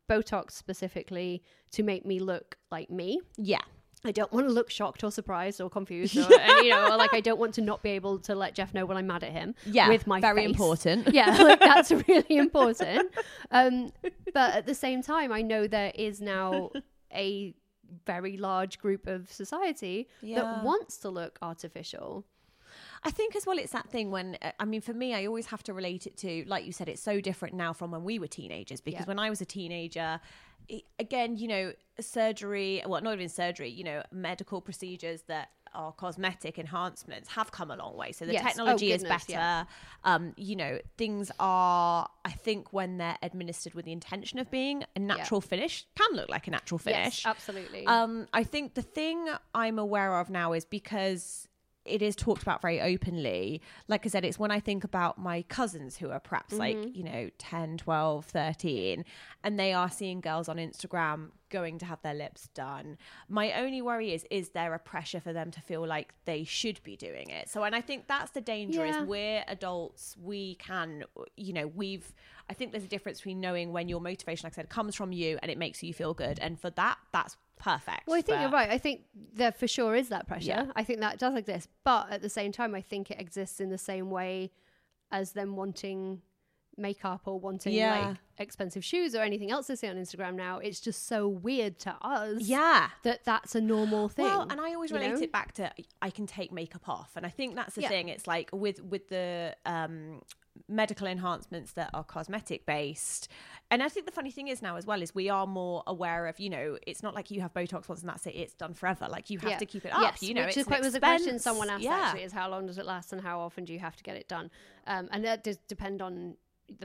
Botox specifically to make me look like me. Yeah. I don't want to look shocked or surprised or confused, or, or like I don't want to not be able to let Jeff know when I'm mad at him. Yeah, with my very face. Important. Yeah, like that's really important. But at the same time, I know there is now a very large group of society that wants to look artificial. I think as well, it's that thing when, I mean, for me, I always have to relate it to, like you said, it's so different now from when we were teenagers, because when I was a teenager, again, you know, surgery, well, not even surgery, you know, medical procedures that are cosmetic enhancements have come a long way. So the technology is better. You know, things are, I think when they're administered with the intention of being a natural finish, can look like a natural finish. Yes, absolutely. I think the thing I'm aware of now is because it is talked about very openly. Like I said, it's when I think about my cousins who are perhaps like, you know, 10, 12, 13, and they are seeing girls on Instagram going to have their lips done. My only worry is there a pressure for them to feel like they should be doing it? So, and I think that's the danger is we're adults, we can, you know, I think there's a difference between knowing when your motivation, like I said, comes from you and it makes you feel good. And for that's perfect. Well, I think you're right. I think there for sure is that pressure. Yeah. I think that does exist. But at the same time, I think it exists in the same way as them wanting makeup or wanting like expensive shoes or anything else they see on Instagram now. It's just so weird to us that that's a normal thing. Well, and I always relate it back to I can take makeup off. And I think that's the thing. It's like with the medical enhancements that are cosmetic based, and I think the funny thing is now as well is we are more aware of, you know, it's not like you have Botox once and that's it's done forever. Like you have to keep it up. You know, which was a question someone asked actually, is how long does it last and how often do you have to get it done? And that does depend on the.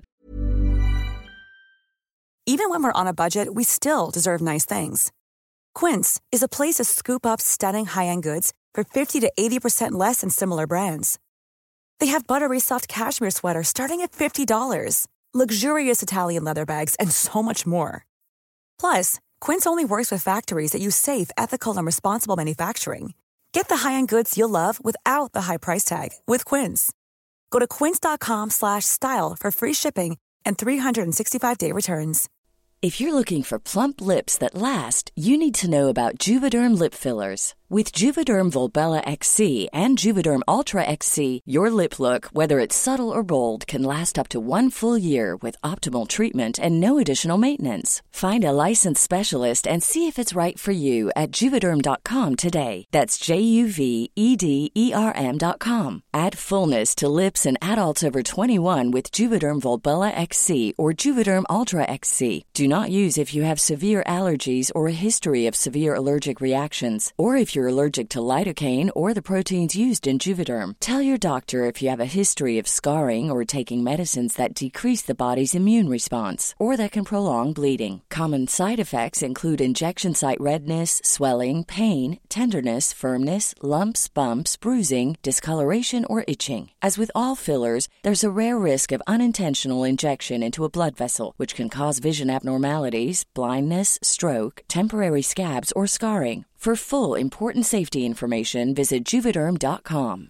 Even when we're on a budget, we still deserve nice things. Quince is a place to scoop up stunning high-end goods for 50 to 80% less than similar brands. They have buttery soft cashmere sweaters starting at $50, luxurious Italian leather bags, and so much more. Plus, Quince only works with factories that use safe, ethical, and responsible manufacturing. Get the high-end goods you'll love without the high price tag with Quince. Go to quince.com/style for free shipping and 365-day returns. If you're looking for plump lips that last, you need to know about Juvederm lip fillers. With Juvederm Volbella XC and Juvederm Ultra XC, your lip look, whether it's subtle or bold, can last up to 1 full year with optimal treatment and no additional maintenance. Find a licensed specialist and see if it's right for you at Juvederm.com today. That's JUVEDERM.com. Add fullness to lips in adults over 21 with Juvederm Volbella XC or Juvederm Ultra XC. Do not use if you have severe allergies or a history of severe allergic reactions, or if you're allergic to lidocaine or the proteins used in Juvederm. Tell your doctor if you have a history of scarring or taking medicines that decrease the body's immune response or that can prolong bleeding. Common side effects include injection site redness, swelling, pain, tenderness, firmness, lumps, bumps, bruising, discoloration, or itching. As with all fillers, there's a rare risk of unintentional injection into a blood vessel, which can cause vision abnormalities, blindness, stroke, temporary scabs, or scarring. For full, important safety information, visit Juvederm.com.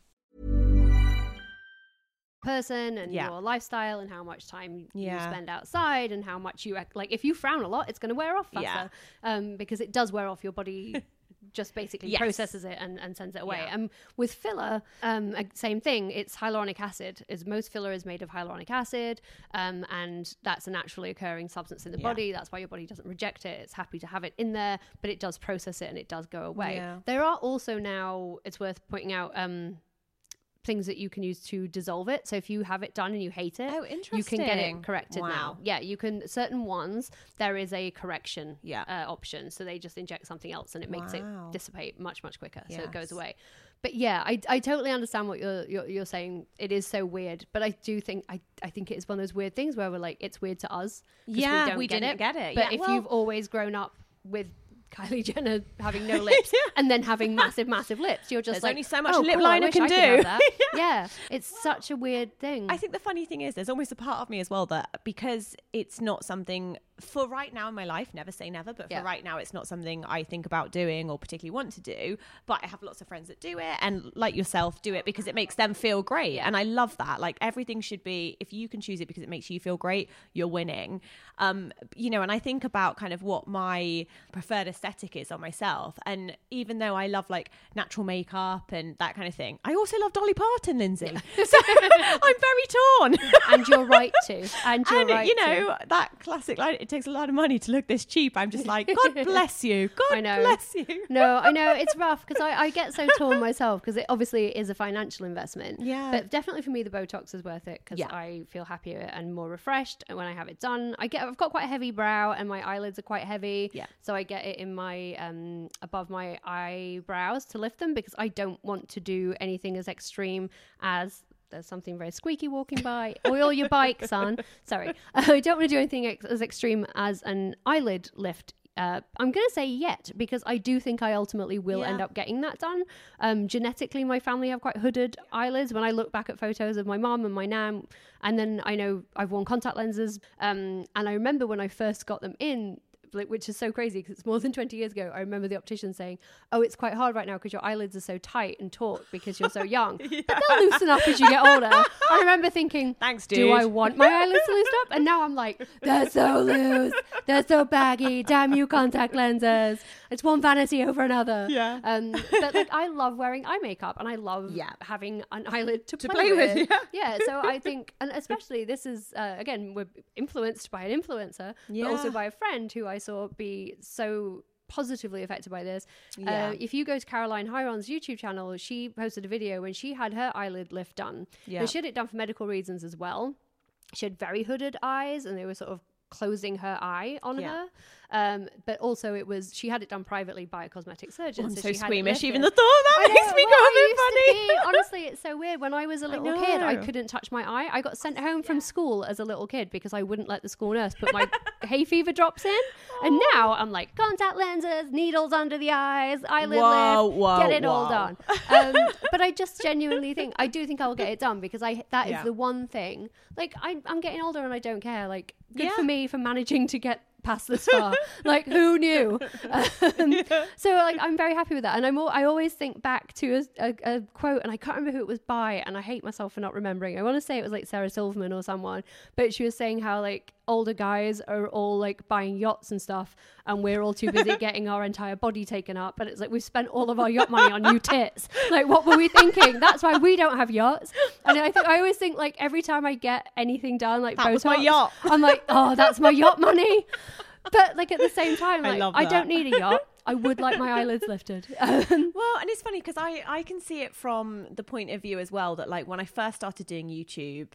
Person and your lifestyle and how much time you spend outside and how much you like. If you frown a lot, it's going to wear off faster because it does wear off. Your body just basically processes it and sends it away. And with filler, same thing. It's hyaluronic acid. Most filler is made of hyaluronic acid, and that's a naturally occurring substance in the body. That's why your body doesn't reject it. It's happy to have it in there, but it does process it and it does go away. There are also now, it's worth pointing out, things that you can use to dissolve it. So if you have it done and you hate it, you can get it corrected now. Yeah, you can. Certain ones, there is a correction option. So they just inject something else and it makes it dissipate much, much quicker. So it goes away. But yeah, I totally understand what you're saying. It is so weird. But I do think, I think it is one of those weird things where we're like, it's weird to us. Yeah, we didn't get it. But if you've always grown up with Kylie Jenner having no lips and then having massive lips, you're just there's like, only so much lip liner can do. Yeah, it's such a weird thing. I think the funny thing is there's almost a part of me as well that because it's not something for right now in my life, never say never, but for right now, it's not something I think about doing or particularly want to do. But I have lots of friends that do it, and like yourself, do it because it makes them feel great. And I love that. Like, everything should be, if you can choose it because it makes you feel great, you're winning. You know, and I think about kind of what my preferred aesthetic is on myself. And even though I love like natural makeup and that kind of thing, I also love Dolly Parton, Lindsay. So I'm very torn. And you're right to. And you're right, you know, that classic line, it takes a lot of money to look this cheap. I'm just like, God bless you. God bless you. No, I know it's rough because I get so torn myself because it obviously is a financial investment. Yeah. But definitely for me, the Botox is worth it because I feel happier and more refreshed when I have it done. I've got quite a heavy brow and my eyelids are quite heavy. Yeah. So I get it in my above my eyebrows to lift them because I don't want to do anything as extreme as there's something very squeaky walking by. Oil your bike, son. Sorry. I don't want to do anything as extreme as an eyelid lift. I'm going to say yet because I do think I ultimately will end up getting that done. Genetically, my family have quite hooded eyelids. When I look back at photos of my mum and my nan, and then I know I've worn contact lenses. And I remember when I first got them in, which is so crazy because it's more than 20 years ago. I remember the optician saying, oh, it's quite hard right now because your eyelids are so tight and taut because you're so young. But they'll loosen up as you get older. I remember thinking, thanks, dude. Do I want my eyelids to loosen up? And now I'm like, they're so loose. They're so baggy. Damn you, contact lenses. It's one vanity over another. Yeah. But like, I love wearing eye makeup and I love having an eyelid to play with. Yeah. So I think, and especially this is, again, we're influenced by an influencer, but also by a friend who I saw be so positively affected by this. If you go to Caroline Hyron's YouTube channel, she posted a video when she had her eyelid lift done. And she had it done for medical reasons as well. She had very hooded eyes and they were sort of closing her eye on her. But also she had it done privately by a cosmetic surgeon. I'm so squeamish. Even the thought of that makes me go a bit funny. Honestly, it's so weird. When I was a little kid, I couldn't touch my eye. I got sent home from school as a little kid because I wouldn't let the school nurse put my hay fever drops in. And now I'm like, contact lenses, needles under the eyes, eyelid lift, get it all done. But I just genuinely think, I do think I'll get it done because that is the one thing. Like, I'm getting older and I don't care. Like, good for me for managing to get past this far. Like, who knew? So like, I'm very happy with that. And I always think back to a quote, and I can't remember who it was by, and I hate myself for not remembering. I want to say it was like Sarah Silverman or someone, but she was saying how like older guys are all like buying yachts and stuff, and we're all too busy getting our entire body taken up. And it's like, we've spent all of our yacht money on new tits. Like, what were we thinking? That's why we don't have yachts. And I always think like every time I get anything done, like that Botox, was my yacht. I'm like, oh, that's my yacht money. But like at the same time, like, I don't need a yacht. I would like my eyelids lifted. Well, and it's funny because I can see it from the point of view as well that like when I first started doing YouTube,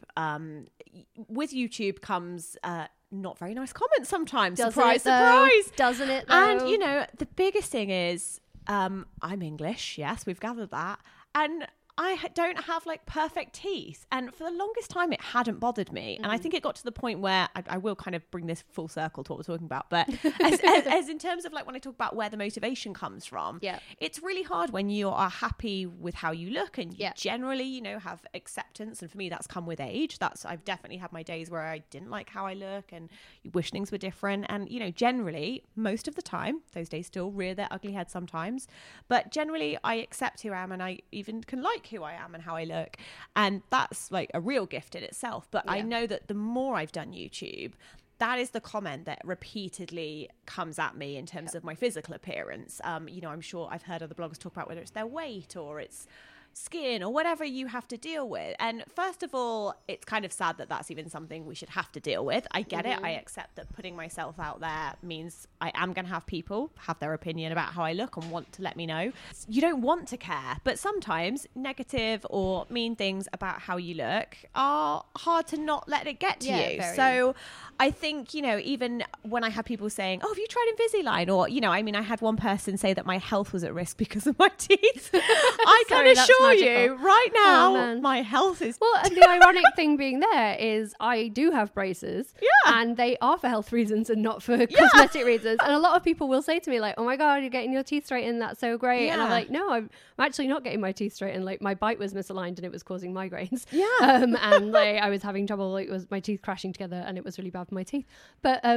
with YouTube comes not very nice comments sometimes. Surprise. Doesn't it though? And you know, the biggest thing is I'm English. Yes, we've gathered that. And I don't have like perfect teeth, and for the longest time it hadn't bothered me. And I think it got to the point where I will kind of bring this full circle to what we're talking about, but as in terms of like when I talk about where the motivation comes from, it's really hard when you are happy with how you look and you generally, you know, have acceptance. And for me, that's come with age. I've definitely had my days where I didn't like how I look and wish things were different. And, you know, generally, most of the time, those days still rear their ugly head sometimes, but generally I accept who I am and I even can like who I am and how I look, and that's like a real gift in itself. But I know that the more I've done YouTube, that is the comment that repeatedly comes at me in terms of my physical appearance. You know, I'm sure I've heard other bloggers talk about whether it's their weight or it's skin or whatever you have to deal with. And first of all, it's kind of sad that that's even something we should have to deal with. I get it. I accept that putting myself out there means I am going to have people have their opinion about how I look and want to let me know. You don't want to care, but sometimes negative or mean things about how you look are hard to not let it get to you. So I think, you know, even when I have people saying, oh, have you tried Invisalign? Or, you know, I mean, I had one person say that my health was at risk because of my teeth. I can assure you right now, my health is... Well, and the ironic thing being there is I do have braces and they are for health reasons and not for cosmetic reasons. And a lot of people will say to me like, oh my God, you're getting your teeth straightened. That's so great. And I'm like, no, I'm actually not getting my teeth straightened. Like my bite was misaligned and it was causing migraines. And like I was having trouble, like it was my teeth crashing together and it was really bad for my teeth. But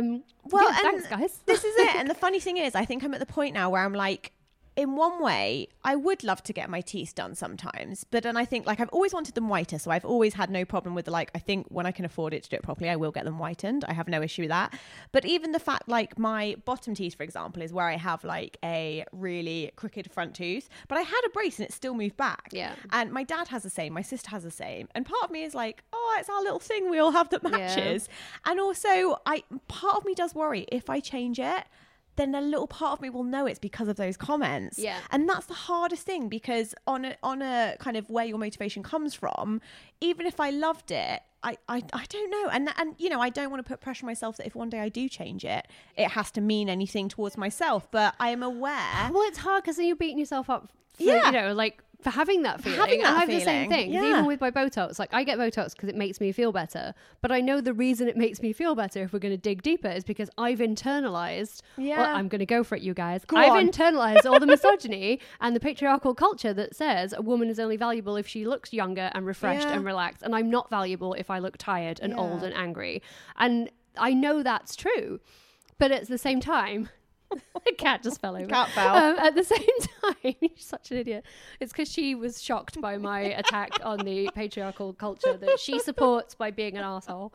Well, yeah, thanks, guys. This is it. And the funny thing is, I think I'm at the point now where I'm like, in one way, I would love to get my teeth done sometimes. But then I think, like, I've always wanted them whiter. So I've always had no problem with, like, I think when I can afford it to do it properly, I will get them whitened. I have no issue with that. But even the fact, like, my bottom teeth, for example, is where I have, like, a really crooked front tooth. But I had a brace and it still moved back. Yeah. And my dad has the same. My sister has the same. And part of me is like, oh, it's our little thing we all have that matches. Yeah. And also, part of me does worry if I change it, then a little part of me will know it's because of those comments. Yeah. And that's the hardest thing, because on a kind of where your motivation comes from, even if I loved it, I don't know. And you know, I don't want to put pressure on myself that if one day I do change it, it has to mean anything towards myself. But I am aware. Well, it's hard because then you're beating yourself up for, you know, like, for having that feeling. I have the same thing. Yeah. Even with my Botox, like, I get Botox because it makes me feel better. But I know the reason it makes me feel better, if we're going to dig deeper, is because I've internalized. Yeah. Well, I'm going to go for it, you guys. I've internalized all the misogyny and the patriarchal culture that says a woman is only valuable if she looks younger and refreshed and relaxed. And I'm not valuable if I look tired and old and angry. And I know that's true. But at the same time, the cat just fell over. Cat fell. At the same time, you're such an idiot. It's because she was shocked by my attack on the patriarchal culture that she supports by being an arsehole.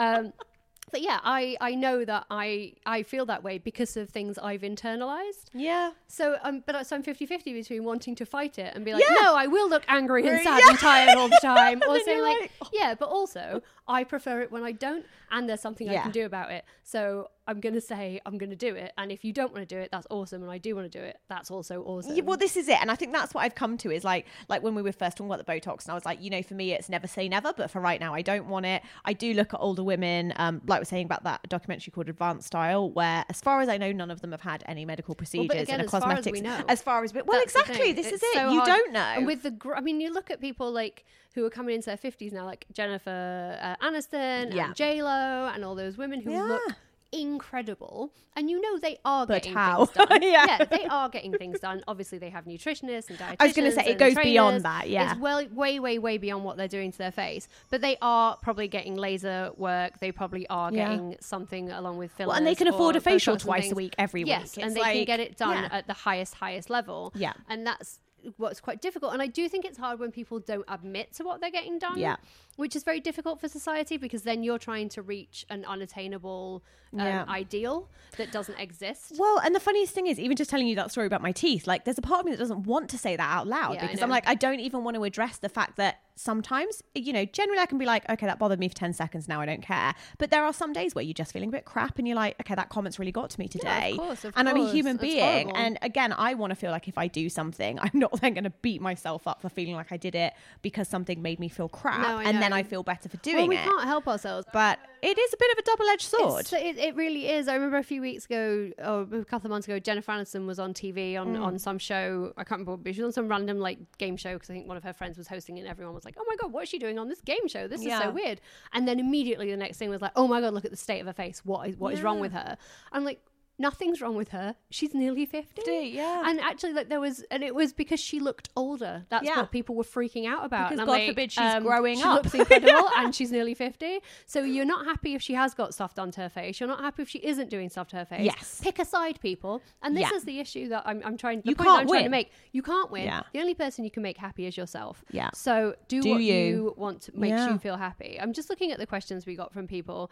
But yeah, I know that I feel that way because of things I've internalized. Yeah. So I'm 50-50 between wanting to fight it and be like, no, I will look angry and sad and tired all the time. Or saying like, yeah, but also I prefer it when I don't, and there's something I can do about it. So I'm going to say I'm going to do it. And if you don't want to do it, that's awesome. And I do want to do it, that's also awesome. Yeah, well, this is it. And I think that's what I've come to is like when we were first talking about the Botox, and I was like, you know, for me, it's never say never. But for right now, I don't want it. I do look at older women, like we're saying about that documentary called Advanced Style, where as far as I know, none of them have had any medical procedures and cosmetics. As far as well, exactly. This is it. So you don't know. And with I mean, you look at people like who are coming into their 50s now, like Jennifer Aniston and J-Lo and all those women who look incredible, and you know they are getting things done. They are getting things done. Obviously they have nutritionists and dietitians. I was going to say it goes beyond that. It's way beyond what they're doing to their face, but they are probably getting laser work. They probably are getting something along with fillers, and they can afford a facial twice a week every week. Yes, and they can get it done at the highest level. And that's what's quite difficult. And I do think it's hard when people don't admit to what they're getting done, which is very difficult for society, because then you're trying to reach an unattainable ideal that doesn't exist. Well, and the funniest thing is, even just telling you that story about my teeth, like there's a part of me that doesn't want to say that out loud, because I'm like, I don't even want to address the fact that sometimes, you know, generally I can be like, okay, that bothered me for 10 seconds, now I don't care. But there are some days where you're just feeling a bit crap and you're like, okay, that comment's really got to me today. Of course, I'm a human being. And again, I want to feel like if I do something, I'm not then going to beat myself up for feeling like I did it because something made me feel crap, and then I feel better for doing it. We can't help ourselves. But it is a bit of a double-edged sword. It really is. I remember a few weeks ago, or a couple of months ago, Jennifer Aniston was on TV on some show. I can't remember, but she was on some random like game show, because I think one of her friends was hosting it, and everyone was like, oh my God, what is she doing on this game show? This is so weird. And then immediately the next thing was like, oh my God, look at the state of her face. What is wrong with her? I'm like, nothing's wrong with her. She's nearly 50. And actually, like, it was because she looked older. That's what people were freaking out about. Because and God forbid she's growing she up. Looks incredible, and she's nearly 50. So you're not happy if she has got stuff done to her face. You're not happy if she isn't doing stuff to her face. Yes. Pick a side, people. And this is the issue that I'm trying. You can't win. To make. You can't win. The only person you can make happy is yourself. So do what you want to make you feel happy. I'm just looking at the questions we got from people.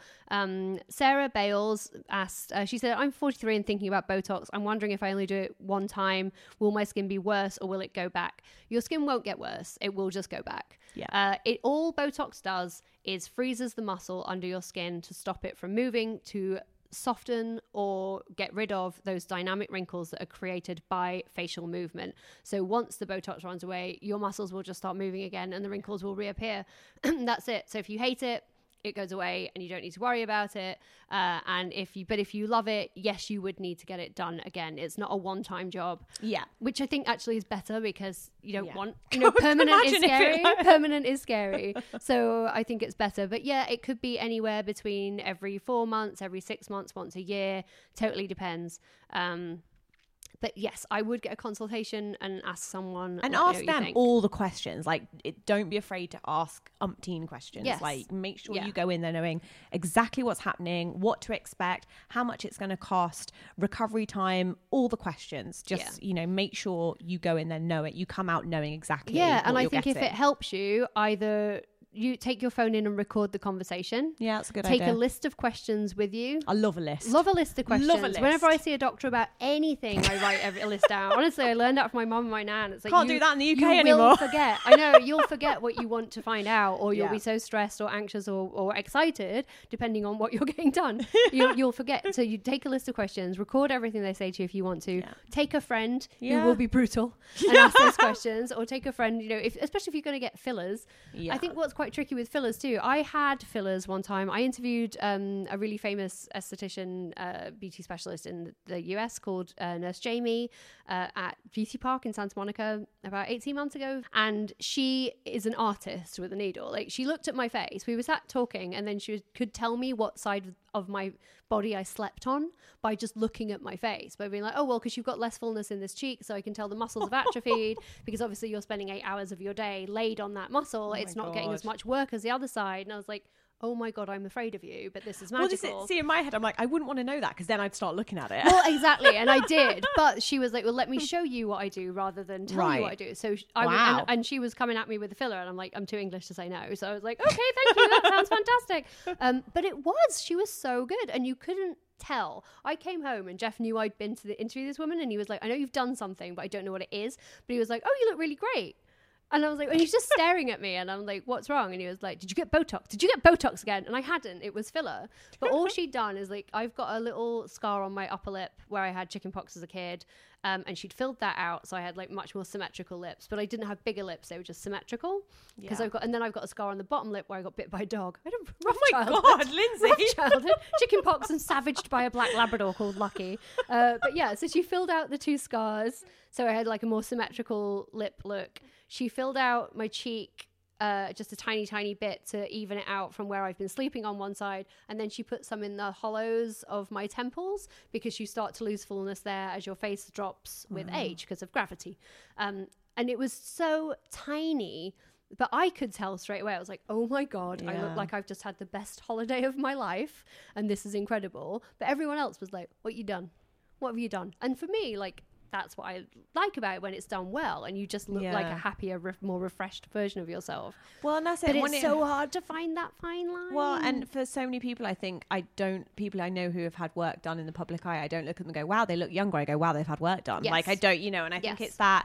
Sarah Bales asked. She said, "I'm 43 and thinking about Botox. I'm wondering if I only do it one time, will my skin be worse or will it go back?" Your skin won't get worse. It will just go back. All Botox does is freezes the muscle under your skin to stop it from moving, to soften or get rid of those dynamic wrinkles that are created by facial movement. So once the Botox runs away, your muscles will just start moving again and the wrinkles will reappear. That's it. So if you hate it, it goes away and you don't need to worry about it. And if you love it, yes, you would need to get it done again. It's not a one-time job. Which I think actually is better, because you don't want, permanent is scary. Permanent is scary. So I think it's better. But yeah, it could be anywhere between every 4 months, every 6 months, once a year. Totally depends. But yes, I would get a consultation and ask someone. And ask them all the questions. Like, don't be afraid to ask umpteen questions. Yes. Like, make sure you go in there knowing exactly what's happening, what to expect, how much it's going to cost, recovery time, all the questions. Just, you know, make sure you go in there, know it. You come out knowing exactly what and I you're think getting. if it helps you, either you take your phone in and record the conversation. Yeah, that's a good idea. Take a list of questions with you. I love a list. Love a list of questions. Love a list. Whenever I see a doctor about anything, I write a list down. Honestly, I learned that from my mum and my nan. It's like, Can't do that in the UK you anymore. will forget. I know, you'll forget what you want to find out, or you'll Yeah. be so stressed or anxious or excited, depending on what you're getting done. You'll forget. So you take a list of questions, record everything they say to you if you want to. Yeah. Take a friend who Yeah. will be brutal and ask those questions, or take a friend, you know, especially if you're going to get fillers. Yeah. I think what's quite tricky with fillers too. I had fillers one time. I interviewed a really famous esthetician, beauty specialist in the US called Nurse Jamie at Beauty Park in Santa Monica about 18 months ago. And she is an artist with a needle. Like, she looked at my face. We were sat talking, and then she could tell me what side of my body I slept on by just looking at my face, by being like, oh, well, because you've got less fullness in this cheek, so I can tell the muscles have atrophied, because obviously you're spending 8 hours of your day laid on that muscle. It's not getting as much work as the other side. And I was like, oh my God, I'm afraid of you, but this is magical. Well, see, in my head, I'm like, I wouldn't want to know that, because then I'd start looking at it. Well, exactly. And I did. But she was like, well, let me show you what I do rather than tell you what I do. So and she was coming at me with a filler, and I'm like, I'm too English to say no. So I was like, okay, thank you. That sounds fantastic. But she was so good. And you couldn't tell. I came home and Jeff knew I'd been to interview this woman, and he was like, I know you've done something, but I don't know what it is. But he was like, oh, you look really great. And I was like, and he's just staring at me, and I'm like, what's wrong? And he was like, did you get Botox? Did you get Botox again? And I hadn't. It was filler. But all she'd done is, like, I've got a little scar on my upper lip where I had chickenpox as a kid. And she'd filled that out, so I had like much more symmetrical lips, but I didn't have bigger lips; they were just symmetrical. Because I've got a scar on the bottom lip where I got bit by a dog. I had a rough childhood. God, Lindsay! Rough childhood, chickenpox, and savaged by a black Labrador called Lucky. But yeah, so she filled out the 2 scars, so I had like a more symmetrical lip look. She filled out my cheek. Just a tiny bit to even it out from where I've been sleeping on one side, and then she put some in the hollows of my temples, because you start to lose fullness there as your face drops with age because of gravity. And it was so tiny, but I could tell straight away. I was like, oh my God, I look like I've just had the best holiday of my life, and this is incredible. But everyone else was like, what you done? What have you done? And for me, like, that's what I like about it when it's done well, and you just look like a happier, more refreshed version of yourself. Well, and that's it. But it's so hard to find that fine line. Well, and for so many people, I think people I know who have had work done in the public eye, I don't look at them and go, wow, they look younger. I go, wow, they've had work done. Yes. Like, I don't, you know, and I think it's that,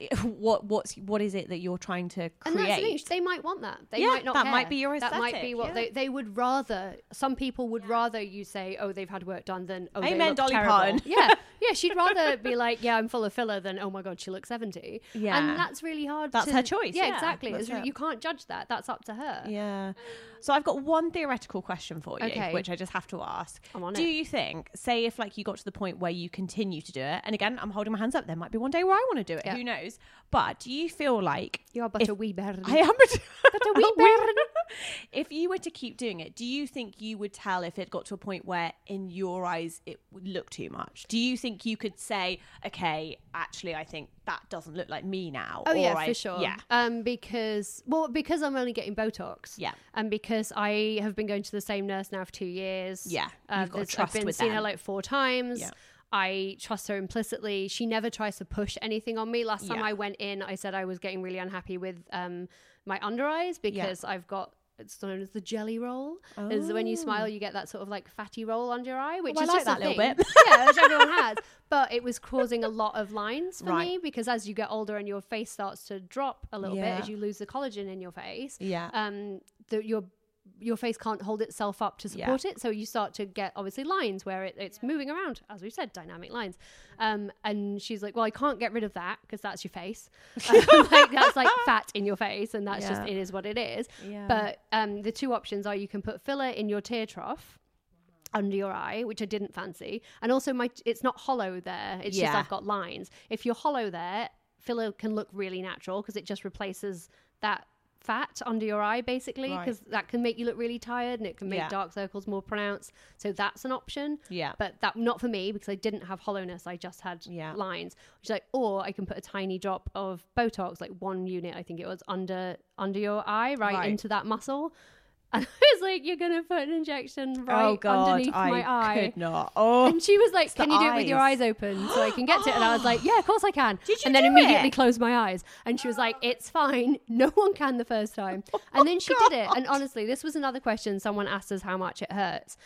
what is it that you're trying to create? And that's the thing, they might want that. They might not that care. might be your That aesthetic. might be what they would rather. Some people would rather you say, oh, they've had work done, than, oh, they Amen, look Dolly terrible. Parton. Yeah, she'd rather be like, yeah, I'm full of filler, than, oh my God, she looks 70. Yeah. And that's really hard. That's her choice. Yeah, Yeah, exactly. that's it. You can't judge that. That's up to her. Yeah. So I've got one theoretical question for you, Okay. which I just have to ask. I'm on Do it. you think, say if like you got to the point where you continue to do it, and again, I'm holding my hands up, there might be one day where I want to do it, Yeah. who knows? But do you feel like... You are but a wee bairn. I am But a wee bairn. If you were to keep doing it, do you think you would tell if it got to a point where in your eyes it would look too much? Do you think you could say, okay, actually I think that doesn't look like me now? Oh, or yeah, for sure. Yeah. Because I'm only getting Botox. Yeah. And because I have been going to the same nurse now for 2 years. Yeah. You've got trust I've been with seeing her them. like 4 times. Yeah. I trust her implicitly. She never tries to push anything on me. Last time Yeah. I went in, I said I was getting really unhappy with my under eyes, because I've got, it's known as the jelly roll. Is when you smile, you get that sort of like fatty roll under your eye, which Oh, I is like just that a little thing. bit. Yeah, which everyone has. But it was causing a lot of lines for Right. me, because as you get older and your face starts to drop a little bit, Yeah. as you lose the collagen in your face, Yeah. your face can't hold itself up to support it, so you start to get obviously lines where it's moving around, as we've said, dynamic lines. And she's like, well, I can't get rid of that because that's your face. Like, that's like fat in your face, and that's just, it is what it is. Yeah. But the 2 options are, you can put filler in your tear trough under your eye, which I didn't fancy, and also it's not hollow there, it's just I've got lines. If you're hollow there, filler can look really natural because it just replaces that fat under your eye, basically, because that can make you look really tired, and it can make dark circles more pronounced. So that's an option. Yeah. But that not for me, because I didn't have hollowness. I just had lines. Which is like, or I can put a tiny drop of Botox, like 1 unit, I think it was, under your eye, right into that muscle. And I was like, you're going to put an injection underneath my eye. Could not. Oh. And she was like, can you do it with your eyes open so I can get to it? And I was like, yeah, of course I can. Did you and then immediately closed my eyes. And she was like, it's fine. No one can the first time. And then she did it. And honestly, this was another question. Someone asked us how much it hurts.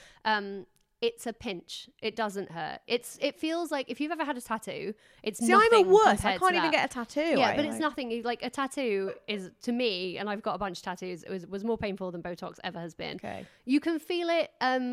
It's a pinch. It doesn't hurt. It feels like if you've ever had a tattoo, it's nothing. I'm a wuss. I compared can't to even that. get a tattoo. Yeah, but it's nothing. Like a tattoo is, to me, and I've got a bunch of tattoos, it was more painful than Botox ever has been. Okay. You can feel it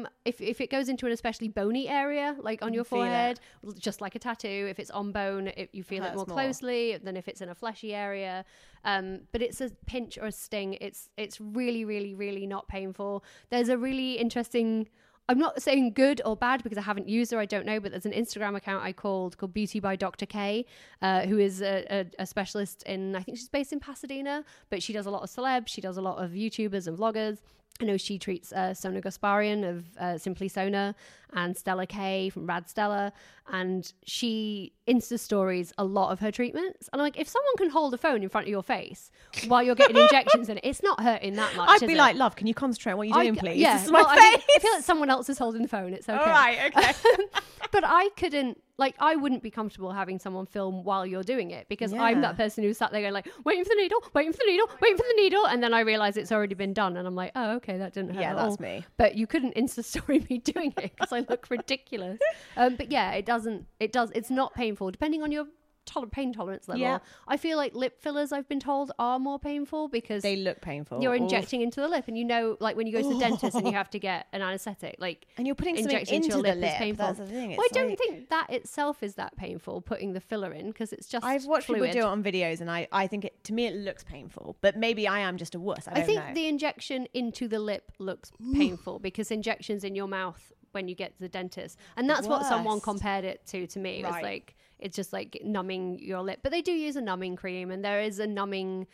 if it goes into an especially bony area, like on your forehead, just like a tattoo. If it's on bone, you feel it more closely than if it's in a fleshy area. But it's a pinch or a sting. It's really, really, really not painful. There's a really interesting, I'm not saying good or bad because I haven't used her, I don't know, but there's an Instagram account I called Beauty by Dr. K, who is a specialist in, I think she's based in Pasadena, but she does a lot of celebs, she does a lot of YouTubers and vloggers. I know she treats Sona Gasparian of Simply Sona and Stella K from Rad Stella, and she Insta stories a lot of her treatments. And I'm like, if someone can hold a phone in front of your face while you're getting injections in it, it's not hurting that much. I'd be like, love, can you concentrate on what you're doing, please? Yeah, this is my face. I feel like someone else is holding the phone. It's okay. All right, okay. But I couldn't, like, I wouldn't be comfortable having someone film while you're doing it because I'm that person who sat there going like, waiting for the needle, waiting for the needle, waiting for the needle. And then I realize it's already been done. And I'm like, oh, okay, that didn't hurt at all. That's me. But you couldn't Insta story me doing it because I look ridiculous. But yeah, it's not painful depending on your pain tolerance level. Yeah. I feel like lip fillers, I've been told, are more painful because they look painful. You're injecting into the lip, and you know, like when you go to the dentist and you have to get an anesthetic, like, and you're putting something into your lip. Is painful. That's the thing. Well, I don't think that itself is that painful, putting the filler in, because it's just I've watched fluid. people do it on videos, and I think to me it looks painful, but maybe I am just a wuss. I think the injection into the lip looks painful because injections in your mouth when you get to the dentist, and that's what someone compared it to me. It was like, it's just like numbing your lip, but they do use a numbing cream, and there is a numbing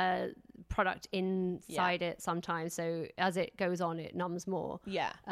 product inside it sometimes, so as it goes on it numbs more.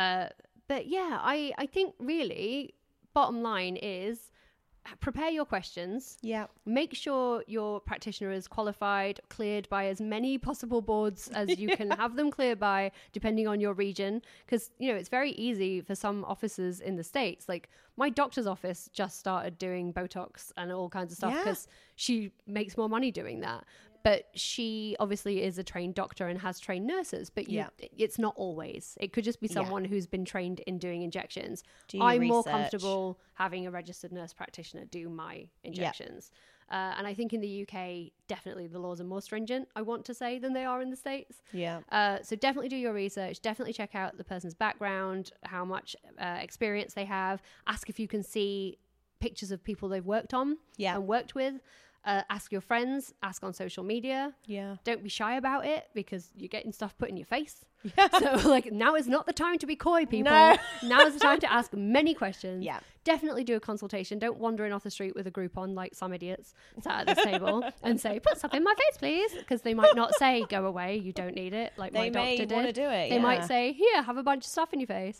But yeah, I think really bottom line is prepare your questions. Make sure your practitioner is qualified, cleared by as many possible boards as you can have them cleared by, depending on your region. Because, you know, it's very easy for some offices in the States. Like my doctor's office just started doing Botox and all kinds of stuff because she makes more money doing that. But she obviously is a trained doctor and has trained nurses, but it's not always. It could just be someone who's been trained in doing injections. I'm more comfortable having a registered nurse practitioner do my injections. And I think in the UK, definitely the laws are more stringent, I want to say, than they are in the States. So definitely do your research. Definitely check out the person's background, how much experience they have. Ask if you can see pictures of people they've worked on and worked with. Ask your friends, ask on social media. Don't be shy about it because you're getting stuff put in your face. So like, now is not the time to be coy, people. Now is the time to ask many questions. Definitely do a consultation. Don't wander in off the street with a Groupon like some idiots sat at this table and say, put stuff in my face, please. Because they might not say, go away, you don't need it, like my doctor did. They may want to do it. They might say, here, have a bunch of stuff in your face.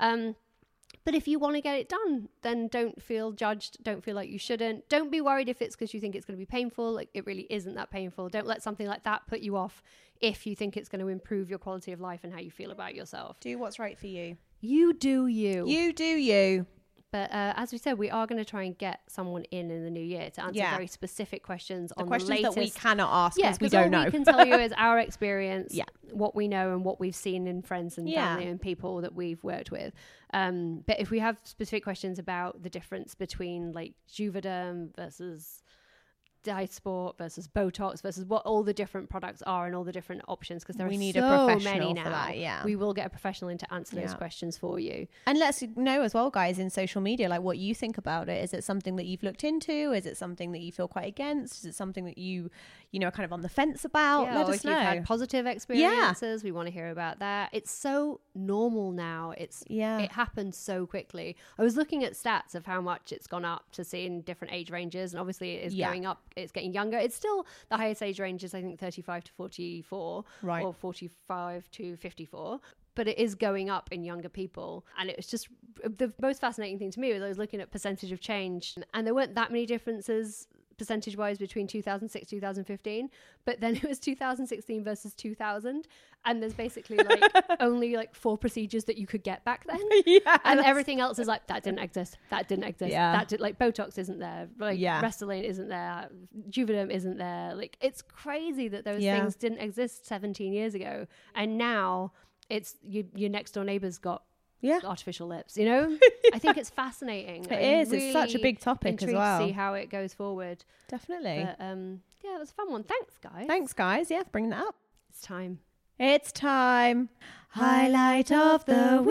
But if you want to get it done, then don't feel judged. Don't feel like you shouldn't. Don't be worried if it's because you think it's going to be painful. Like, it really isn't that painful. Don't let something like that put you off if you think it's going to improve your quality of life and how you feel about yourself. Do what's right for you. You do you. You do you. But as we said, we are going to try and get someone in the new year to answer very specific questions on the latest. The questions that we cannot ask because we don't know. All we can tell you is our experience, what we know and what we've seen in friends and family and people that we've worked with. But if we have specific questions about the difference between like Juvederm versus Dysport versus Botox versus what all the different products are and all the different options, because there are so many now. For that, we will get a professional in to answer those questions for you. And let us know as well, guys, in social media, like what you think about it. Is it something that you've looked into? Is it something that you feel quite against? Is it something that you know, are kind of on the fence about? Let us know. If you've had positive experiences, we want to hear about that. It's so normal now. It happens so quickly. I was looking at stats of how much it's gone up to see in different age ranges, and obviously it is going up it's getting younger. It's still the highest age range is I think 35 to 44, right, or 45 to 54. But it is going up in younger people. And it was just the most fascinating thing to me was I was looking at percentage of change, and there weren't that many differences percentage wise between 2006 2015, but then it was 2016 versus 2000, and there's basically like only like 4 procedures that you could get back then. And everything else is like that didn't exist, that did, like Botox isn't there, like Restylane isn't there, Juvederm isn't there. Like it's crazy that those things didn't exist 17 years ago, and now it's your next door neighbor's got artificial lips, you know. I think it's fascinating. It's such a big topic as well. To see how it goes forward. Definitely. But, it was a fun one. Thanks guys. Yeah, for bringing that up. It's time. Highlight of the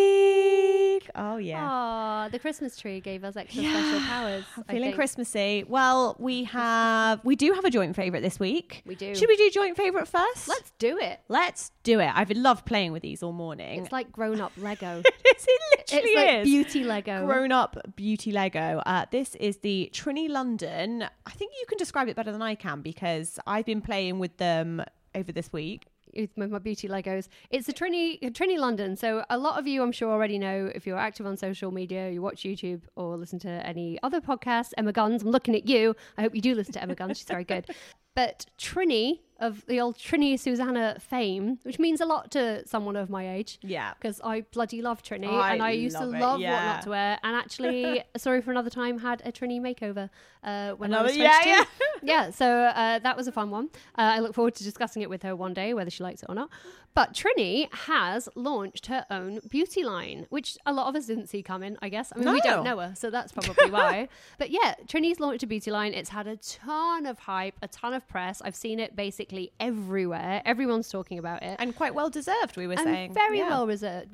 week. Oh yeah. Oh, the Christmas tree gave us extra special powers. I'm feeling Christmassy. Well, we do have a joint favourite this week. We do. Should we do joint favourite first? Let's do it. I've loved playing with these all morning. It's like grown-up Lego. It literally it's like is. Beauty Lego. Grown-up beauty Lego. This is the Trinny London. I think you can describe it better than I can because I've been playing with them over this week. With my beauty Legos. It's a Trinny London. So a lot of you, I'm sure, already know if you're active on social media, you watch YouTube or listen to any other podcasts. Emma Guns, I'm looking at you. I hope you do listen to Emma Guns. She's very good. But Trinny, of the old Trinny Susanna fame, which means a lot to someone of my age. Yeah. Because I bloody love Trinny. And I used to love What Not to Wear. And actually, Sorry for Another Time had a Trinny makeover when I was 22. Yeah, so that was a fun one. I look forward to discussing it with her one day, whether she likes it or not. But Trinny has launched her own beauty line, which a lot of us didn't see coming, I guess. I mean, we don't know her, so that's probably why. But yeah, Trinny's launched a beauty line. It's had a ton of hype, a ton of press. I've seen it basically everywhere. Everyone's talking about it. And quite well deserved, we were saying. Very well reserved.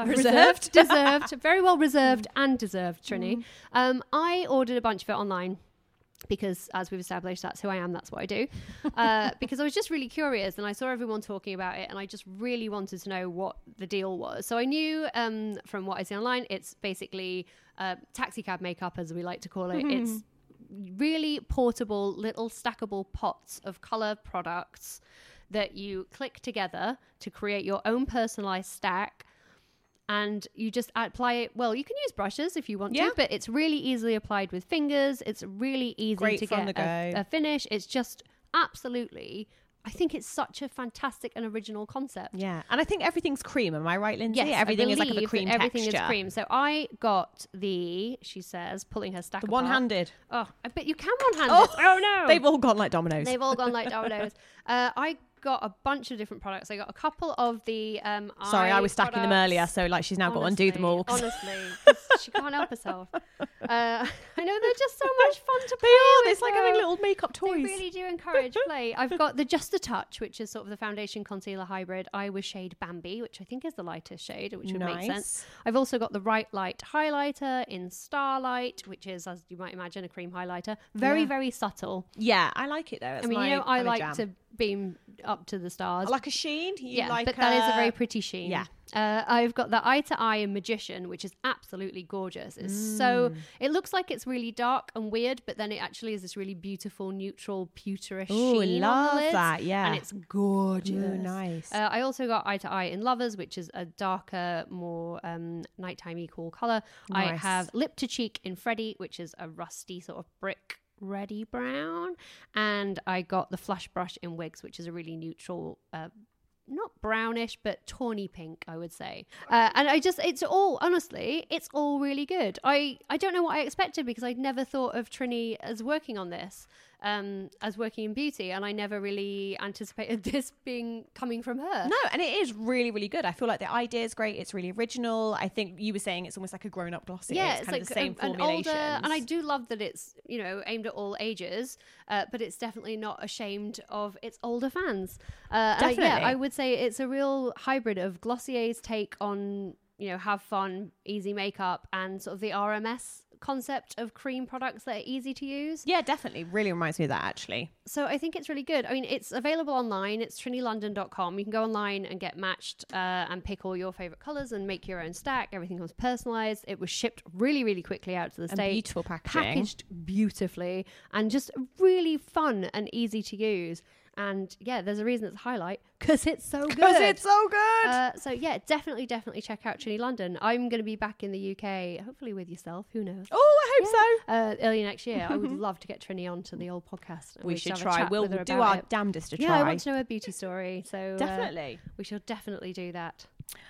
Deserved. Very well reserved and deserved, Trinny. I ordered a bunch of it online. Because as we've established, that's who I am, that's what I do. Because I was just really curious and I saw everyone talking about it and I just really wanted to know what the deal was. So I knew from what I see online, it's basically taxi cab makeup, as we like to call it. It's really portable little stackable pots of colour products that you click together to create your own personalised stack. And you just apply it. Well, you can use brushes if you want to, but it's really easily applied with fingers. It's really easy to get a finish. It's just absolutely, I think it's such a fantastic and original concept. Yeah. And I think everything's cream. Am I right, Lindsay? Yes, everything is like a cream texture. Everything is cream. So I got she says, pulling her stack apart. One-handed. Oh, I bet you can one-handed. Oh no. They've all gone like dominoes. I got a bunch of different products. I got a couple of the sorry, I was stacking them earlier, so like she's now got to undo them all. Honestly, she can't help herself. I know they're just so much fun to play with. It's like having little makeup toys. They really do encourage play. I've got the Just a Touch, which is sort of the foundation concealer hybrid. I was shade Bambi, which I think is the lightest shade, which would make sense. I've also got the Right Light highlighter in Starlight, which is, as you might imagine, a cream highlighter. Very, very subtle. Yeah, I like it though. It's I like to beam up to the stars. I like a sheen. But that is a very pretty sheen. Yeah. I've got the Eye to Eye and Magician, which is absolutely gorgeous. It looks like it's really dark and weird, but then it actually is this really beautiful, neutral, pewterish sheen on the lids. That, yeah. And it's gorgeous. Ooh, nice. I also got Eye to Eye in Lovers, which is a darker, more nighttime-y cool colour. Nice. I have Lip to Cheek in Freddie, which is a rusty sort of brick reddy brown, and I got the Flush Brush in Wigs, which is a really neutral not brownish but tawny pink, I would say. And it's all really good. I don't know what I expected because I'd never thought of Trinny as working on this, as working in beauty, and I never really anticipated this coming from her. No, and it is really, really good. I feel like the idea is great. It's really original. I think you were saying it's almost like a grown-up glossy. Yeah, it's kind of the same formulations. And I do love that it's aimed at all ages, but it's definitely not ashamed of its older fans. Definitely. I would say it's a real hybrid of Glossier's take on have fun, easy makeup, and sort of the RMS concept of cream products that are easy to use. Yeah, definitely. Really reminds me of that, actually. So I think it's really good. I mean, it's available online. It's trinilondon.com. You can go online and get matched and pick all your favorite colors and make your own stack. Everything comes personalized. It was shipped really, really quickly out to the States. Beautiful packaging. Packaged beautifully and just really fun and easy to use. And yeah, there's a reason it's a highlight, because it's so good. Because it's so good. So yeah, definitely check out Trini London. I'm going to be back in the UK, hopefully with yourself. Who knows? Oh, I hope so. Early next year. I would love to get Trini onto the old podcast. We should try. We'll do our damnedest to try. Yeah, I want to know her beauty story. So definitely. We shall definitely do that.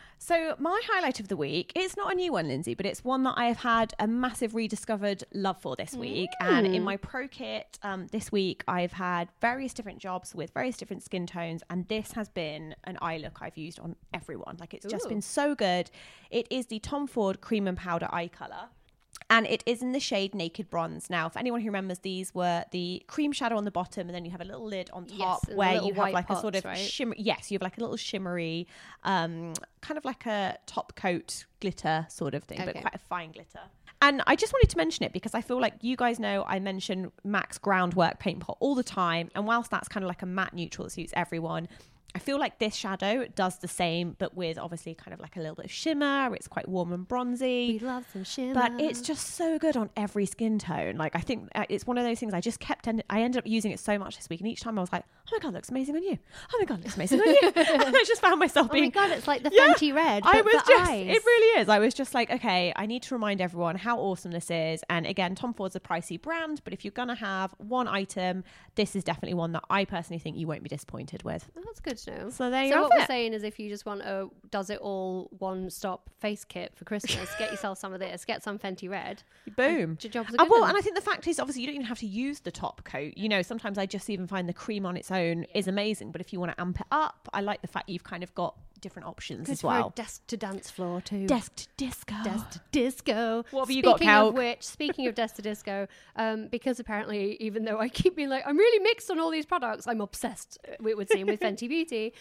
So my highlight of the week, it's not a new one, Lindsay, but it's one that I have had a massive rediscovered love for this week. And in my pro kit this week, I've had various different jobs with various different skin tones. And this has been an eye look I've used on everyone. Like, it's just been so good. It is the Tom Ford Cream and Powder Eye Colour. And it is in the shade Naked Bronze. Now, for anyone who remembers, these were the cream shadow on the bottom, and then you have a little lid on top where you have like a sort of shimmer. Yes, you have like a little shimmery, kind of like a top coat glitter sort of thing, but quite a fine glitter. And I just wanted to mention it because I feel like you guys know I mention MAC's Groundwork Paint Pot all the time. And whilst that's kind of like a matte neutral that suits everyone, I feel like this shadow does the same, but with obviously kind of like a little bit of shimmer. It's quite warm and bronzy. We love some shimmer. But it's just so good on every skin tone. Like, I think it's one of those things I just I ended up using it so much this week. And each time I was like, oh my God, it looks amazing on you. Oh my God, it looks amazing on you. And I just found myself being... Oh my God, it's like the Fenty Red, but eyes. It really is. I was just like, okay, I need to remind everyone how awesome this is. And again, Tom Ford's a pricey brand, but if you're going to have one item, this is definitely one that I personally think you won't be disappointed with. Oh, that's good to know. So there you go. What we're saying is, if you just want a does it all one-stop face kit for Christmas, get yourself some of this, get some Fenty Red. Boom. Your job's a good well, one. and I think the fact is, obviously, you don't even have to use the top coat. You know, sometimes I just even find the cream on its own is amazing. But if you want to amp it up, I like the fact you've kind of got different options good as well. For desk to dance floor too. Desk to disco. Desk to disco. What have you got, Cal? Speaking of desk to disco, because apparently, even though I keep being like, I'm really mixed on all these products, I'm obsessed, it would seem, with Fenty Beauty.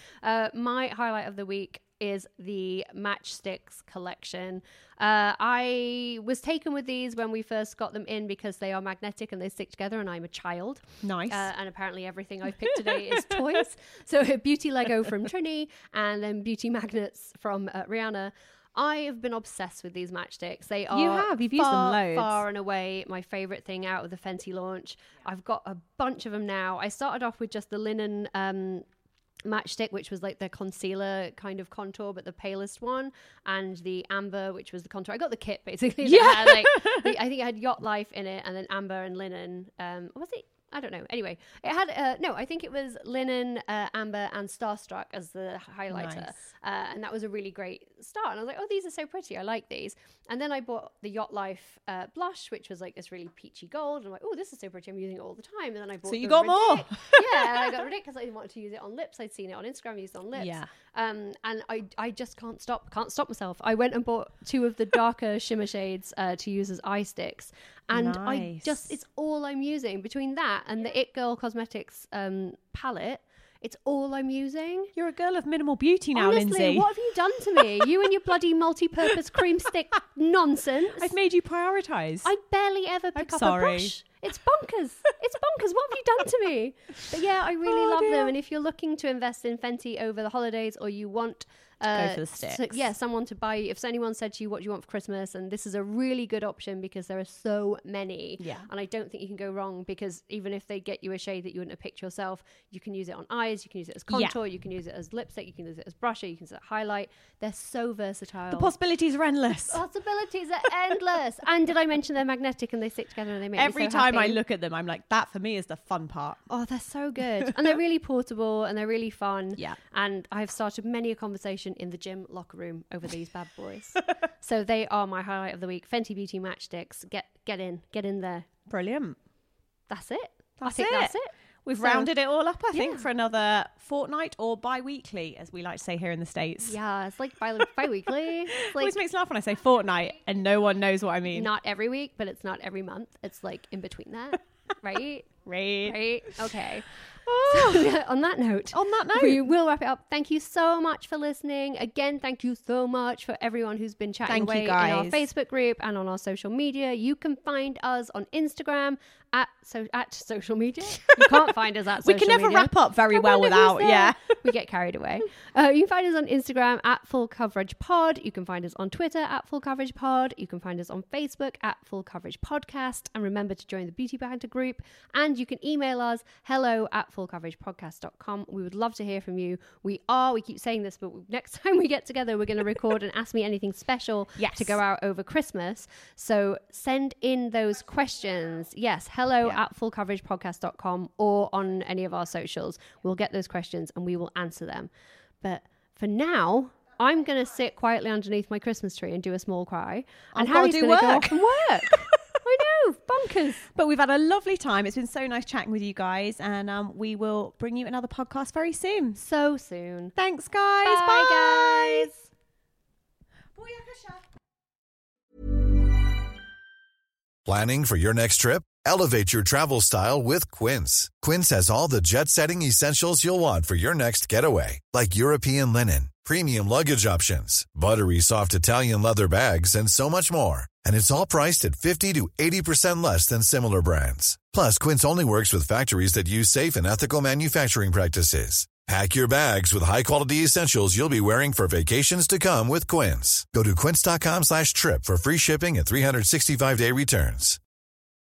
My highlight of the week is the Matchsticks collection. I was taken with these when we first got them in because they are magnetic and they stick together, and I'm a child. Nice. And apparently everything I've picked today is toys. So beauty Lego from Trini, and then beauty magnets from Rihanna. I have been obsessed with these matchsticks. They are you've used them loads. Far and away my favourite thing out of the Fenty launch. I've got a bunch of them now. I started off with just the linen matchstick, which was like the concealer kind of contour, but the palest one, and the amber, which was the contour. I got the kit basically. Yeah. Had, I think it had Yacht Life in it, and then amber and linen. Was it? I don't know. Anyway, it had I think it was linen, amber, and Starstruck as the highlighter, Nice. and that was a really great start. And I was like, oh, these are so pretty. I like these. And then I bought the Yacht Life blush, which was like this really peachy gold. And I'm like, oh, this is so pretty. I'm using it all the time. And then I bought. So you got more. Yeah, and I got Ridic because I wanted to use it on lips. I'd seen it on Instagram, used it on lips. Yeah. And I just can't stop myself. I went and bought 2 of the darker shimmer shades to use as eye sticks. And Nice. it's all I'm using. Between that and the It Girl Cosmetics palette, it's all I'm using. You're a girl of minimal beauty now, Honestly, Lindsay. what have you done to me? You and your bloody multi-purpose cream stick nonsense. I've made you prioritise. I barely ever pick up a brush. It's bonkers. It's bonkers. What have you done to me? But yeah, I really love them. And if you're looking to invest in Fenty over the holidays, or you want go for the sticks. someone to buy you, if anyone said to you, what do you want for Christmas? And this is a really good option because there are so many. Yeah. And I don't think you can go wrong, because even if they get you a shade that you wouldn't have picked yourself, you can use it on eyes, you can use it as contour, you can use it as lipstick, you can use it as brusher, you can use it as highlight. They're so versatile. The possibilities are endless. Possibilities are endless. And did I mention they're magnetic and they stick together and they make Every me so time happy? I look at them, I'm like, that for me is the fun part. Oh, they're so good. And they're really portable and they're really fun. Yeah. And I've started many a conversation in the gym locker room over these bad boys. So they are my highlight of the week. Fenty Beauty matchsticks. Get in there. Brilliant. That's it. That's That's it. We've So- rounded it all up, I think, Yeah. for another fortnight or bi-weekly, as we like to say here in the States. Yeah, it's like bi-weekly. It's like Always makes me laugh when I say fortnight and no one knows what I mean. not every week, but it's not every month. It's like in between that. Right? Right. Right? Okay. So, on that note, we will wrap it up. Thank you so much for listening. Again, thank you so much for everyone who's been chatting away in our Facebook group and on our social media. You can find us on Instagram at social media. You can't find us at social media. We can never wrap up very well without, we get carried away. You can find us on Instagram at Full Coverage Pod. You can find us on Twitter at Full Coverage Pod. You can find us on Facebook at Full Coverage Podcast. And remember to join the Beauty Banter group. And you can email us hello@fullcoveragepodcast.com. We would love to hear from you. We keep saying this, but next time we get together, we're going to record an Ask Me Anything special to go out over Christmas. So send in those questions. Yes, hello@fullcoveragepodcast.com or on any of our socials. We'll get those questions and we will answer them. But for now, I'm going to sit quietly underneath my Christmas tree and do a small cry. And Harry's going to go off and work. I know, bonkers. But we've had a lovely time. It's been so nice chatting with you guys. And we will bring you another podcast very soon. So soon. Thanks, guys. Bye. Guys. Planning for your next trip? Elevate your travel style with Quince. Quince has all the jet-setting essentials you'll want for your next getaway, like European linen, premium luggage options, buttery soft Italian leather bags, and so much more. And it's all priced at 50 to 80% less than similar brands. Plus, Quince only works with factories that use safe and ethical manufacturing practices. Pack your bags with high-quality essentials you'll be wearing for vacations to come with Quince. Go to quince.com/trip for free shipping and 365-day returns.